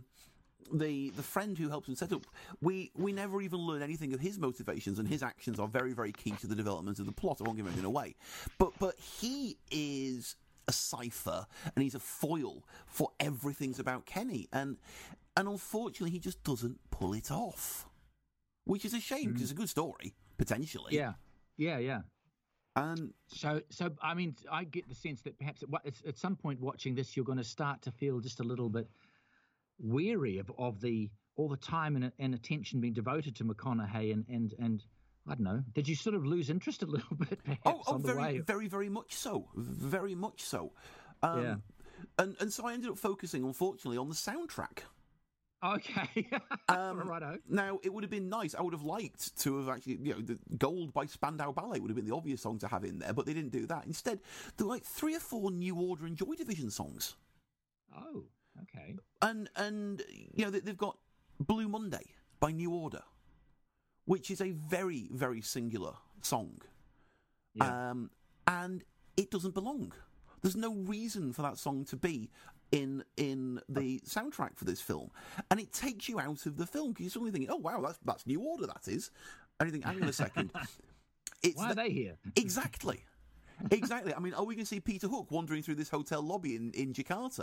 friend who helps him set up, we never even learn anything of his motivations, and his actions are very, very key to the development of the plot. I won't give anything away, but he is a cipher, and he's a foil for everything's about Kenny, and unfortunately he just doesn't pull it off, which is a shame because it's a good story potentially. Yeah. And so I mean, I get the sense that perhaps at some point watching this, you're going to start to feel just a little bit weary of all the time and attention being devoted to McConaughey and I don't know. Did you sort of lose interest a little bit, perhaps? Very, very much so. Very much so. And so I ended up focusing, unfortunately, on the soundtrack. Okay. Righto. Now, it would have been nice. I would have liked to have actually, the Gold by Spandau Ballet would have been the obvious song to have in there, but they didn't do that. Instead, there were like 3 or 4 New Order and Joy Division songs. Oh, okay. And they've got Blue Monday by New Order, which is a very, very singular song. Yeah. And it doesn't belong. There's no reason for that song to be in the soundtrack for this film, and it takes you out of the film because you're suddenly thinking, "Oh wow, that's New Order, that is." And you think, "Hang on a second, why are they here?" Exactly. I mean, are we going to see Peter Hook wandering through this hotel lobby in Jakarta?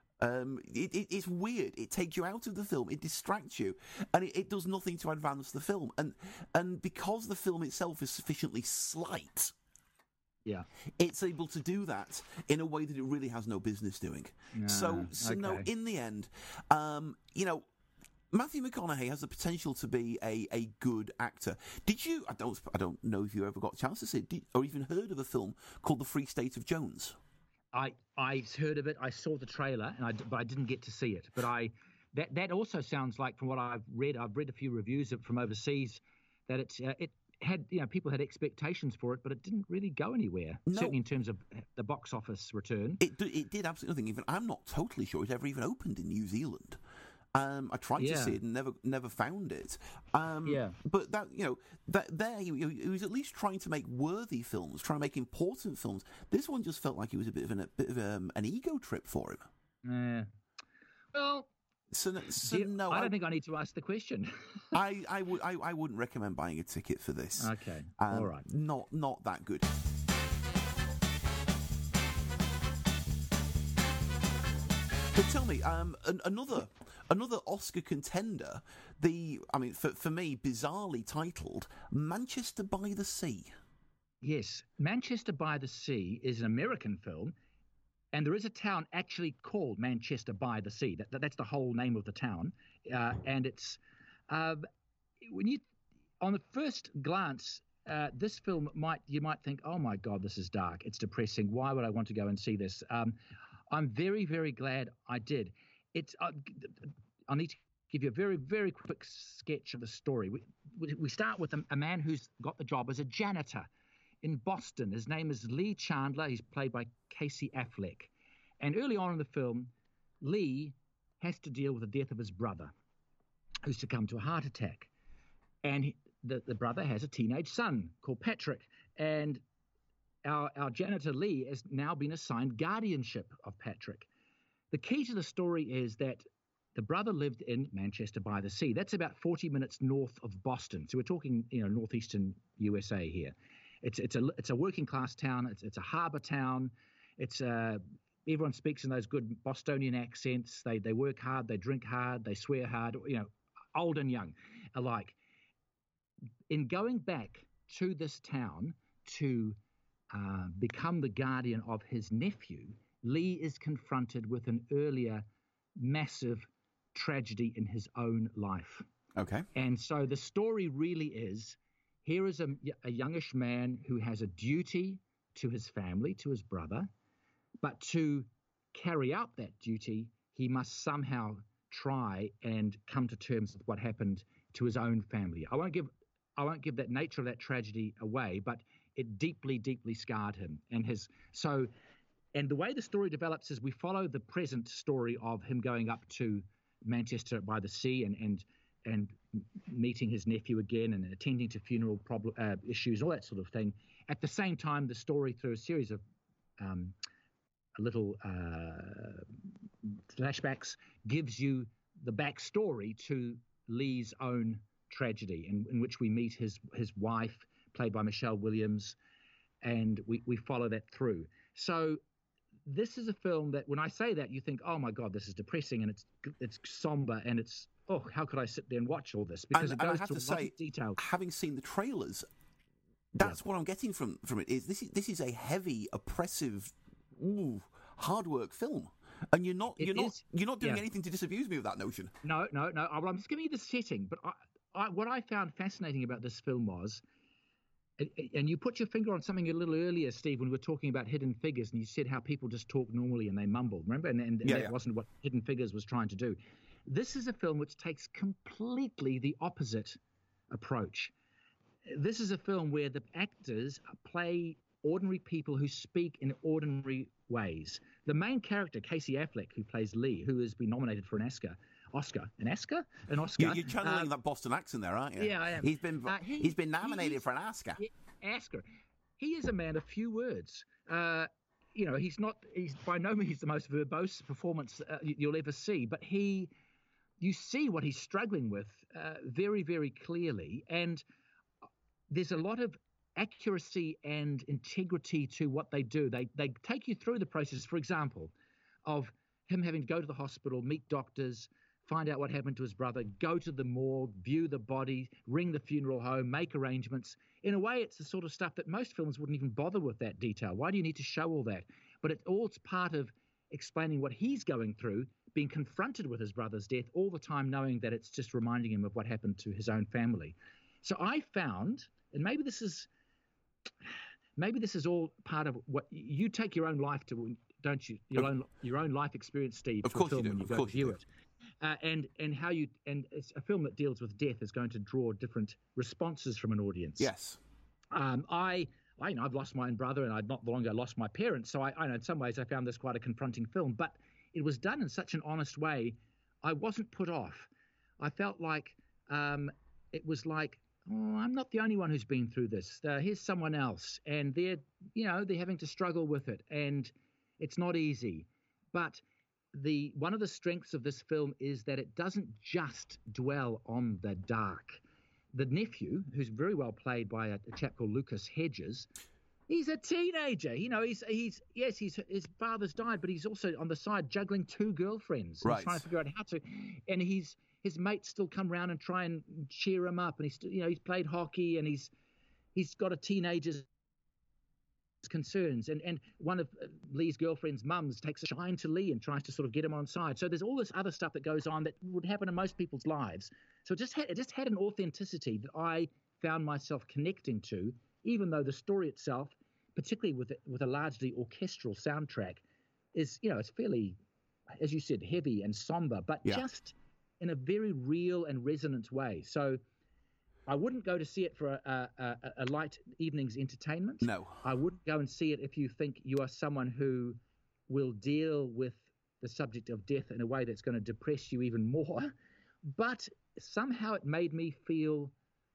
It's weird. It takes you out of the film. It distracts you, and it does nothing to advance the film. And because the film itself is sufficiently slight. Yeah, it's able to do that in a way that it really has no business doing. So no, in the end, Matthew McConaughey has the potential to be a good actor. Did you? I don't know if you ever got a chance to see it, or even heard of a film called The Free State of Jones. I heard of it. I saw the trailer, but I didn't get to see it. But that also sounds like, from what I've read a few reviews from overseas, that it had, people had expectations for it, but it didn't really go anywhere. No. Certainly in terms of the box office return. It did absolutely nothing. Even I'm not totally sure it ever even opened in New Zealand. I tried to see it and never found it. But that he was at least trying to make worthy films, trying to make important films. This one just felt like it was a bit of an ego trip for him. Well. No, I don't think I need to ask the question. I wouldn't recommend buying a ticket for this. Okay, all right. Not that good. But tell me, another Oscar contender, for me, bizarrely titled Manchester by the Sea. Yes, Manchester by the Sea is an American film. And there is a town actually called Manchester by the Sea. That's the whole name of the town. And it's on the first glance, this film you might think, oh my God, this is dark. It's depressing. Why would I want to go and see this? I'm very, very glad I did. I need to give you a very, very quick sketch of the story. We start with a man who's got the job as a janitor in Boston. His name is Lee Chandler. He's played by Casey Affleck. And early on in the film, Lee has to deal with the death of his brother, who's succumbed to a heart attack. And the brother has a teenage son called Patrick. And our janitor Lee has now been assigned guardianship of Patrick. The key to the story is that the brother lived in Manchester by the Sea. That's about 40 minutes north of Boston. So we're talking, northeastern USA here. It's a working class town. It's a harbour town. Everyone speaks in those good Bostonian accents. They work hard. They drink hard. They swear hard. Old and young alike. In going back to this town to become the guardian of his nephew, Lee is confronted with an earlier massive tragedy in his own life. Okay. And so the story really is, here is a youngish man who has a duty to his family, to his brother, but to carry out that duty, he must somehow try and come to terms with what happened to his own family. I won't give that nature of that tragedy away, but it deeply, deeply scarred him. And the way the story develops is we follow the present story of him going up to Manchester by the Sea and meeting his nephew again and attending to funeral issues, all that sort of thing. At the same time, the story, through a series of little flashbacks, gives you the backstory to Lee's own tragedy, in which we meet his wife, played by Michelle Williams, and we follow that through. So this is a film that, when I say that, you think, oh my God, this is depressing, and it's somber, and it's, oh, how could I sit there and watch all this? Because it goes through a lot of detail. Having seen the trailers, that's what I'm getting from it. Is this is a heavy, oppressive, hard work film, and you're not doing anything to disabuse me of that notion. No. Well, I'm just giving you the setting, but what I found fascinating about this film was, and you put your finger on something a little earlier, Steve, when we were talking about Hidden Figures, and you said how people just talk normally and they mumble, remember? And that wasn't what Hidden Figures was trying to do. This is a film which takes completely the opposite approach. This is a film where the actors play ordinary people who speak in ordinary ways. The main character, Casey Affleck, who plays Lee, who has been nominated for an Oscar. You're channeling that Boston accent there, aren't you? Yeah, I am. He's been nominated for an Oscar. Oscar. He is a man of few words. He's by no means the most verbose performance you'll ever see, but you see what he's struggling with very, very clearly, and there's a lot of accuracy and integrity to what they do. They take you through the process, for example, of him having to go to the hospital, meet doctors, find out what happened to his brother, go to the morgue, view the body, ring the funeral home, make arrangements. In a way, it's the sort of stuff that most films wouldn't even bother with that detail. Why do you need to show all that? But it's part of explaining what he's going through, being confronted with his brother's death all the time, knowing that it's just reminding him of what happened to his own family. So I found, and maybe this is all part of what you take your own life to, don't you? Your own life experience, Steve. Of course you do. When you go to view it. And it's a film that deals with death is going to draw different responses from an audience. Yes. I've lost my own brother, and I've not long ago lost my parents. So I know in some ways I found this quite a confronting film, but it was done in such an honest way. I wasn't put off. I felt like it was like, oh, I'm not the only one who's been through this. Here's someone else, and they're having to struggle with it, and it's not easy. But one of the strengths of this film is that it doesn't just dwell on the dark. The nephew, who's very well played by a chap called Lucas Hedges, he's a teenager. His father's died, but he's also on the side juggling two girlfriends. Right. He's trying to figure out how to, and his mates still come round and try and cheer him up, and he's played hockey, and he's got a teenager's concerns, and one of Lee's girlfriend's mums takes a shine to Lee and tries to sort of get him on side. So there's all this other stuff that goes on that would happen in most people's lives. So it just had an authenticity that I found myself connecting to, even though the story itself, particularly with a largely orchestral soundtrack, is it's fairly, as you said, heavy and somber, but just in a very real and resonant way. So I wouldn't go to see it for a light evening's entertainment. No. I wouldn't go and see it if you think you are someone who will deal with the subject of death in a way that's going to depress you even more. But somehow it made me feel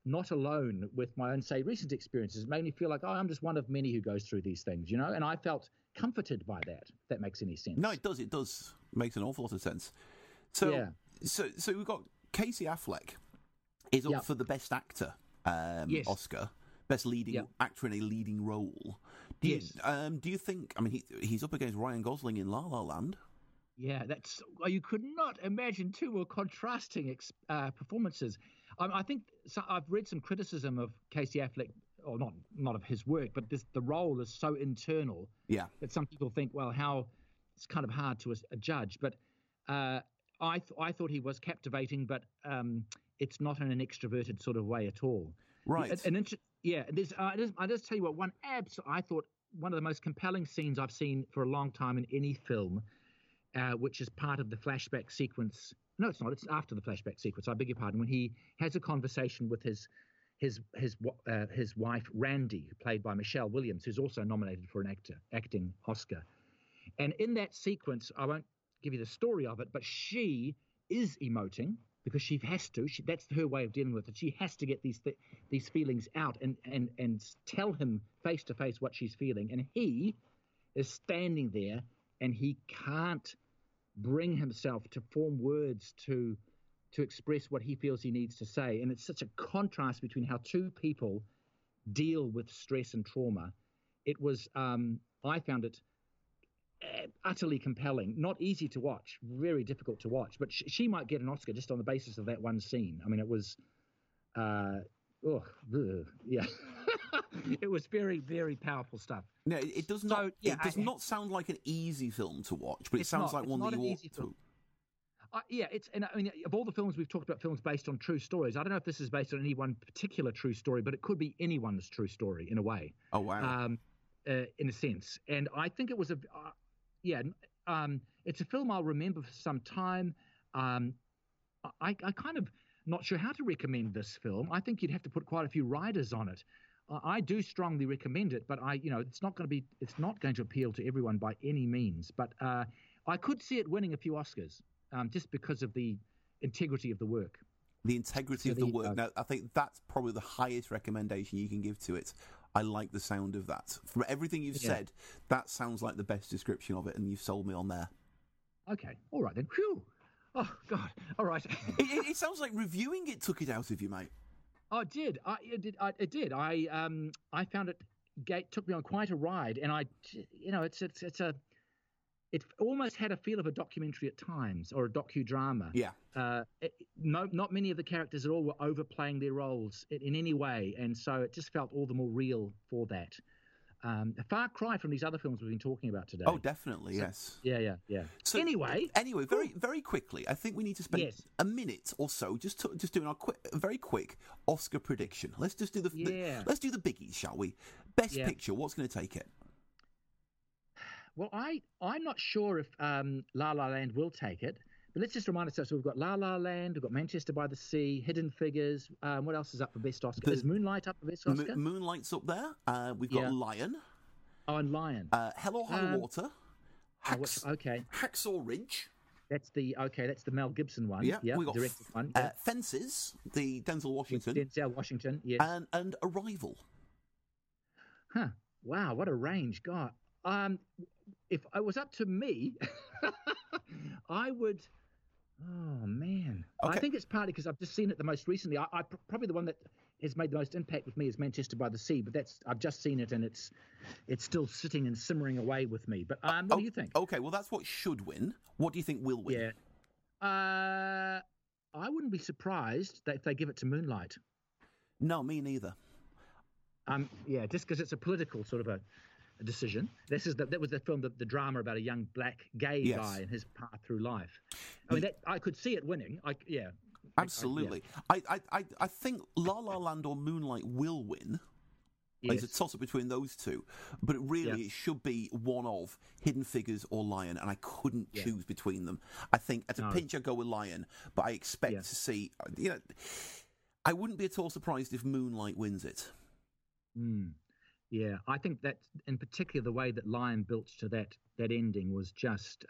not alone with my own, say, recent experiences. It made me feel like, oh, I'm just one of many who goes through these things, and I felt comforted by that, if that makes any sense. No, it does. It does. Makes an awful lot of sense. So, Yeah. so we've got Casey Affleck is up for the Best Actor Yes. Oscar, Best Leading Actor in a Leading Role. Do you think? I mean, he's up against Ryan Gosling in La La Land. Yeah, you could not imagine two more contrasting performances. I think I've read some criticism of Casey Affleck, or not of his work, but the role is so internal that some people think, well, how it's kind of hard to judge. But I thought he was captivating, but it's not in an extroverted sort of way at all. Right. I'll just tell you what, I thought one of the most compelling scenes I've seen for a long time in any film, which is part of the flashback sequence. No, it's not. It's after the flashback sequence. I beg your pardon. When he has a conversation with his wife, Randy, played by Michelle Williams, who's also nominated for an acting Oscar. And in that sequence, I won't give you the story of it, but she is emoting because she has to. That's her way of dealing with it. She has to get these feelings out and tell him face to face what she's feeling. And he is standing there, and he can't bring himself to form words to express what he feels he needs to say. And it's such a contrast between how two people deal with stress and trauma. It was, I found it utterly compelling, not easy to watch, very difficult to watch, but she might get an Oscar just on the basis of that one scene. I mean, it was, it was very, very powerful stuff. No, it does not. It does not sound like an easy film to watch, but it sounds like one that you ought to. Of all the films we've talked about, films based on true stories, I don't know if this is based on any one particular true story, but it could be anyone's true story in a way. Oh wow! In a sense, and I think it was it's a film I'll remember for some time. I kind of not sure how to recommend this film. I think you'd have to put quite a few riders on it. I do strongly recommend it, but it's not going to appeal to everyone by any means. But I could see it winning a few Oscars, just because of the integrity of the work. The integrity of the work. Now, I think that's probably the highest recommendation you can give to it. I like the sound of that. From everything you've said, that sounds like the best description of it, and you've sold me on there. Okay, all right then. Phew. Oh God. All right. It sounds like reviewing it took it out of you, mate. Oh, it did. It did. I found it took me on quite a ride, and it almost had a feel of a documentary at times, or a docudrama. Yeah. Not many of the characters at all were overplaying their roles in any way, and so it just felt all the more real for that. A far cry from these other films we've been talking about today. Oh, definitely, yes. Yeah. So anyway, very, very quickly, I think we need to spend a minute or so just doing our very quick Oscar prediction. Let's just do let's do the biggies, shall we? Best Picture. What's going to take it? Well, I'm not sure if La La Land will take it, but let's just remind ourselves. So we've got La La Land, we've got Manchester by the Sea, Hidden Figures. What else is up for Best Oscar? Is Moonlight up for Best Oscar? Moonlight's up there. We've got Lion. Oh, and Lion. Hell or High Water. Okay. Hacksaw Ridge. That's the Mel Gibson one. Yeah, we got directed one. Fences, the Denzel Washington. Denzel Washington, yes. And Arrival. Huh. Wow, what a range. God. If it was up to me, I would. Oh man, okay. I think it's partly because I've just seen it the most recently. I probably the one that has made the most impact with me is Manchester by the Sea, but I've just seen it and it's still sitting and simmering away with me. But what do you think? Okay, well that's what should win. What do you think will win? Yeah, I wouldn't be surprised if they give it to Moonlight. No, me neither. Just because it's a political sort of a decision. That was the film, the drama about a young black gay guy and his path through life. I mean, I could see it winning. Absolutely. I think La La Land or Moonlight will win. Yes. It's a toss-up between those two, but it should be one of Hidden Figures or Lion, and I couldn't choose between them. I think at a pinch I'd go with Lion, but I expect to see. I wouldn't be at all surprised if Moonlight wins it. Yeah, I think that, in particular, the way that Lion built to that ending was just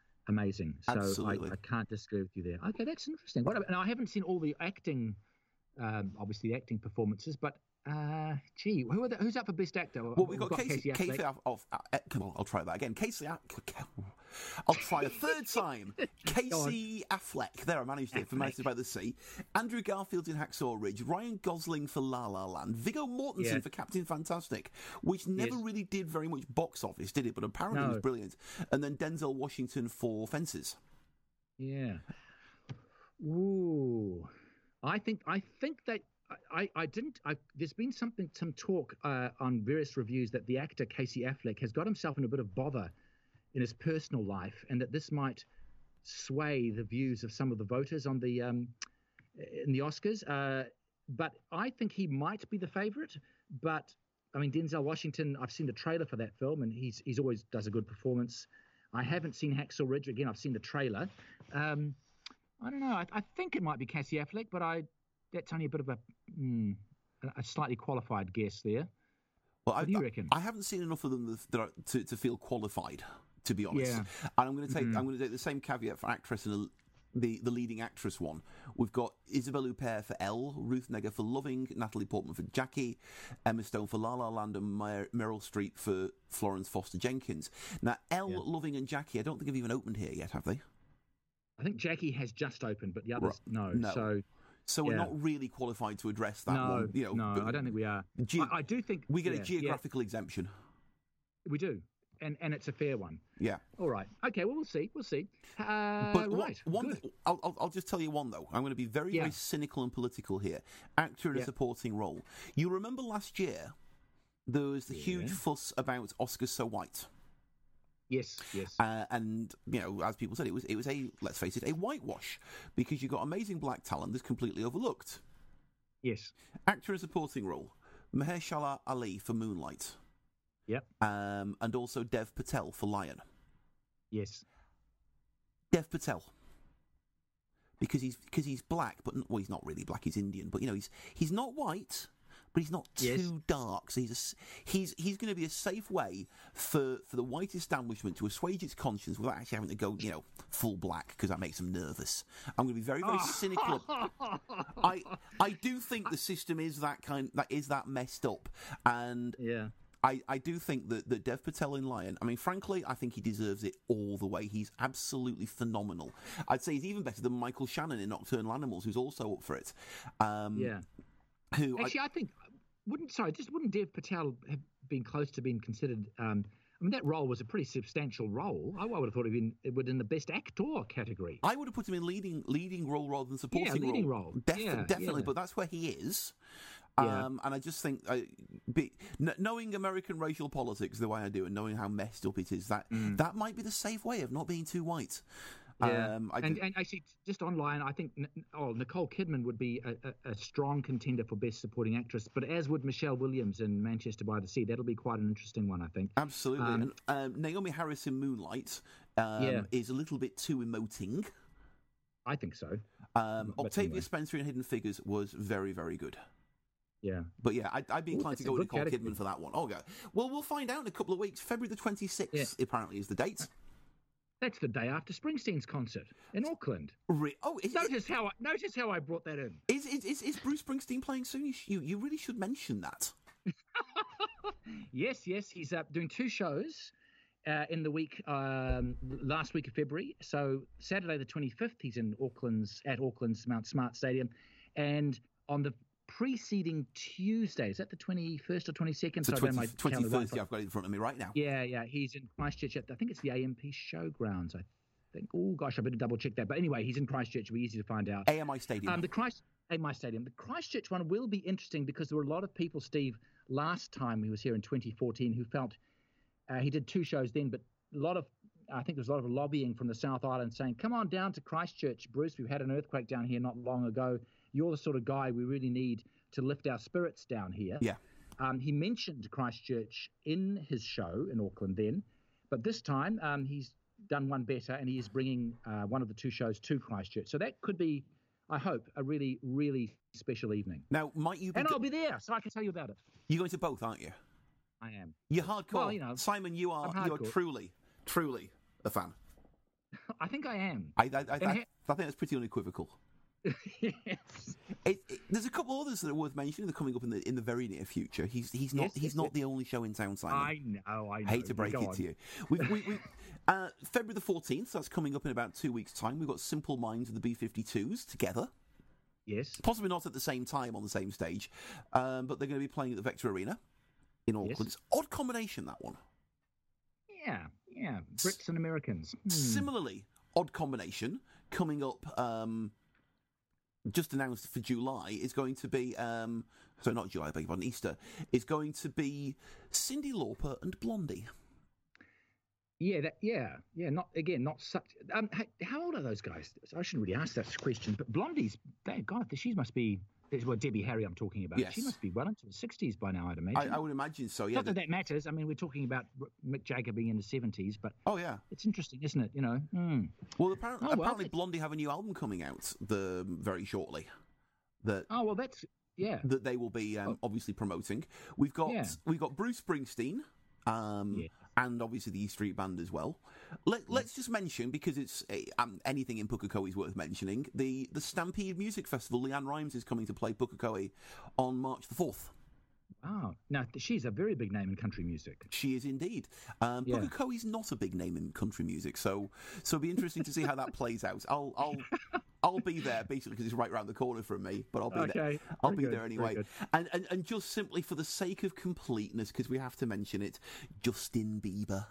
amazing. So absolutely. I can't disagree with you there. Okay, that's interesting. And I haven't seen all the acting obviously the acting performances, but who's up for Best Actor? Well, we've got Casey Affleck. Come on, I'll try that again. I'll try a third time. Casey Affleck. There, I managed it for Manchester by the Sea. Andrew Garfield in Hacksaw Ridge. Ryan Gosling for La La Land. Viggo Mortensen for Captain Fantastic, which never really did very much box office, did it? But apparently it was brilliant. And then Denzel Washington for Fences. Yeah. Ooh. I think that there's been some talk on various reviews that the actor Casey Affleck has got himself in a bit of bother in his personal life, and that this might sway the views of some of the voters on the in the Oscars. But I think he might be the favourite. But I mean, Denzel Washington, I've seen the trailer for that film, and he's always does a good performance. I haven't seen Hacksaw Ridge. Again, I've seen the trailer. I don't know. I think it might be Casey Affleck, but that's only a bit of a slightly qualified guess there. Well, what do you reckon? I haven't seen enough of them to feel qualified, to be honest. And I'm going to take the same caveat for actress and the leading actress one. We've got Isabelle Huppert for Elle, Ruth Negga for Loving, Natalie Portman for Jackie, Emma Stone for La La Land, and Meryl Streep for Florence Foster Jenkins. Now, Elle, Loving, and Jackie, I don't think have even opened here yet, have they? I think Jackie has just opened, but the others no. So we're not really qualified to address that one. I don't think we are. I do think we get a geographical exemption. We do, and it's a fair one. Yeah. All right. Okay. Well, we'll see. But right. I'll just tell you one though. I'm going to be very cynical and political here. Actor in a supporting role. You remember last year there was the huge fuss about Oscars So White. Yes. And as people said, it was a, let's face it, a whitewash, because you got amazing black talent that's completely overlooked. Yes. Actor in a supporting role: Mahershala Ali for Moonlight. Yep. And also Dev Patel for Lion. Yes. Dev Patel. Because he's black, but he's not really black. He's Indian, but he's not white. But he's not too dark, so he's going to be a safe way for the white establishment to assuage its conscience without actually having to go full black, because that makes them nervous. I'm going to be very, very cynical. I do think the system is that messed up, and I do think that Dev Patel in Lion, I mean, frankly, I think he deserves it all the way. He's absolutely phenomenal. I'd say he's even better than Michael Shannon in Nocturnal Animals, who's also up for it. Actually, I think wouldn't Dev Patel have been close to being considered? I mean, that role was a pretty substantial role. I would have thought he'd been in the Best Actor category. I would have put him in leading role rather than supporting role. Leading role. Definitely, but that's where he is. And I just think, knowing American racial politics the way I do, and knowing how messed up it is, that might be the safe way of not being too white. Yeah. And actually, just online, I think Nicole Kidman would be a strong contender for Best Supporting Actress, but as would Michelle Williams in Manchester by the Sea. That'll be quite an interesting one, I think. Absolutely. Naomi Harris in Moonlight is a little bit too emoting. I think so. Octavia Spencer in Hidden Figures was very, very good. Yeah. But I'd be inclined to go with Nicole Kidman for that one. Okay. Well, we'll find out in a couple of weeks. February the 26th, apparently, is the date. That's the day after Springsteen's concert in Auckland. Notice how I brought that in. Is Bruce Springsteen playing soon? You really should mention that. Yes. He's doing 2 shows in the week, last week of February. So Saturday the 25th, he's in at Auckland's Mount Smart Stadium, and on the preceding Tuesday, is that the 21st or 22nd? So 21st, I've got it in front of me right now. Yeah, he's in Christchurch I think it's the AMP Showgrounds, I think. Oh, gosh, I better double check that. But anyway, he's in Christchurch. It'll be easy to find out. AMI Stadium. AMI Stadium. The Christchurch one will be interesting because there were a lot of people, Steve, last time he was here in 2014 who felt he did 2 shows then, but I think there's a lot of lobbying from the South Island saying, come on down to Christchurch, Bruce. We've had an earthquake down here not long ago. You're the sort of guy we really need to lift our spirits down here. Yeah. He mentioned Christchurch in his show in Auckland then, but this time he's done one better, and he is bringing one of the 2 shows to Christchurch. So that could be, I hope, a really, really special evening. Now, might you be... And I'll be there, so I can tell you about it. You're going to both, aren't you? I am. You're hardcore. Well, Simon, you are truly a fan. I think I am. I think that's pretty unequivocal. Yes. There's a couple others that are worth mentioning. They're coming up in the very near future. He's not the only show in town, Simon. I know. I hate to break it to you. We February the 14th. That's coming up in about 2 weeks' time. We've got Simple Minds and the B-52s together. Yes. Possibly not at the same time on the same stage, but they're going to be playing at the Vector Arena in Auckland. Yes. It's an odd combination, that one. Yeah. Brits and Americans. Similarly, odd combination coming up. Just announced for July is going to be not July, I beg your pardon, Easter. Is going to be Cyndi Lauper and Blondie. Not such. How old are those guys? I shouldn't really ask that question, but Blondie's, God, she must be. This is Debbie Harry I'm talking about. Yes. She must be well into the 60s by now, I'd imagine. I would imagine so, yeah. Not that matters. I mean, we're talking about Mick Jagger being in the 70s, but oh, yeah. It's interesting, isn't it? Well, apparently Blondie have a new album coming out very shortly. That they will be obviously promoting. We've got Bruce Springsteen, and obviously the E Street Band as well. Let's just mention, because it's anything in Pukekohe is worth mentioning, the Stampede Music Festival. Leanne Rimes is coming to play Pukekohe on March the 4th. Wow. Now, she's a very big name in country music. She is indeed. Pukekohe's not a big name in country music, so it'll be interesting to see how that plays out. I'll be there, basically, because it's right around the corner from me, but I'll be there. I'll be there anyway. And just simply for the sake of completeness, because we have to mention it, Justin Bieber.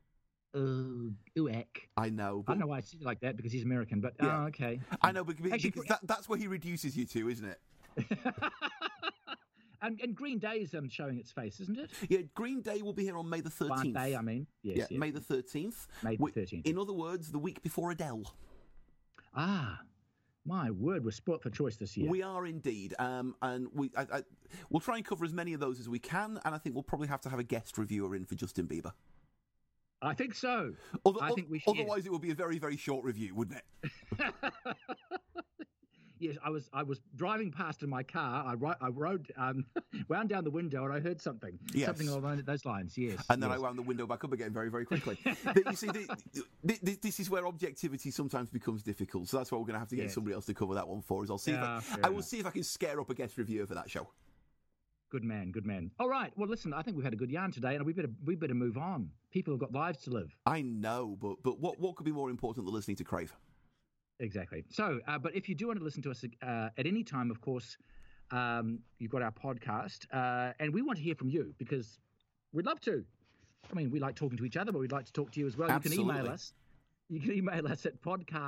Eck. I know. I don't know why I say it like that, because he's American, but okay. I know, because that's where he reduces you to, isn't it? And Green Day is showing its face, isn't it? Yeah, Green Day will be here on May the 13th. Day, I mean. Yes, yeah, May the 13th. May the 13th. In other words, the week before Adele. Ah, my word, we're sport for choice this year. We are indeed. And we'll try and cover as many of those as we can, and I think we'll probably have to have a guest reviewer in for Justin Bieber. I think so. I think we should. Otherwise, it would be a very, very short review, wouldn't it? Yes, I was driving past in my car. I rode, wound down the window, and I heard something. Yes. Something along those lines. Yes. And then I wound the window back up again very, very quickly. You see, this is where objectivity sometimes becomes difficult. So that's why we're going to have to get somebody else to cover that one for us. I will see if I can scare up a guest reviewer for that show. Good man. All right. Well, listen, I think we've had a good yarn today, and we better move on. People have got lives to live. I know, but what could be more important than listening to Crave? Exactly. So, but if you do want to listen to us at any time, of course, you've got our podcast, and we want to hear from you, because we'd love to. I mean, we like talking to each other, but we'd like to talk to you as well. Absolutely. You can email us at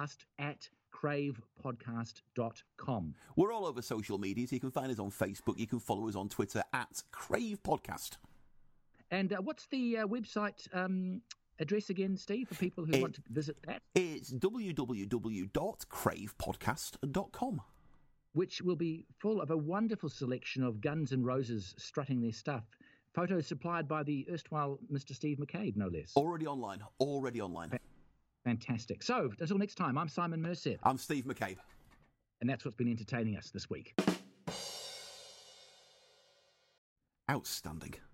podcast@cravepodcast.com. We're all over social media, so you can find us on Facebook. You can follow us on Twitter at Crave Podcast. And what's the website address again, Steve, for people who want to visit that? It's www.cravepodcast.com. Which will be full of a wonderful selection of Guns N' Roses strutting their stuff. Photos supplied by the erstwhile Mr. Steve McCabe, no less. Already online. Fantastic. So, until next time, I'm Simon Mercer. I'm Steve McCabe. And that's what's been entertaining us this week. Outstanding.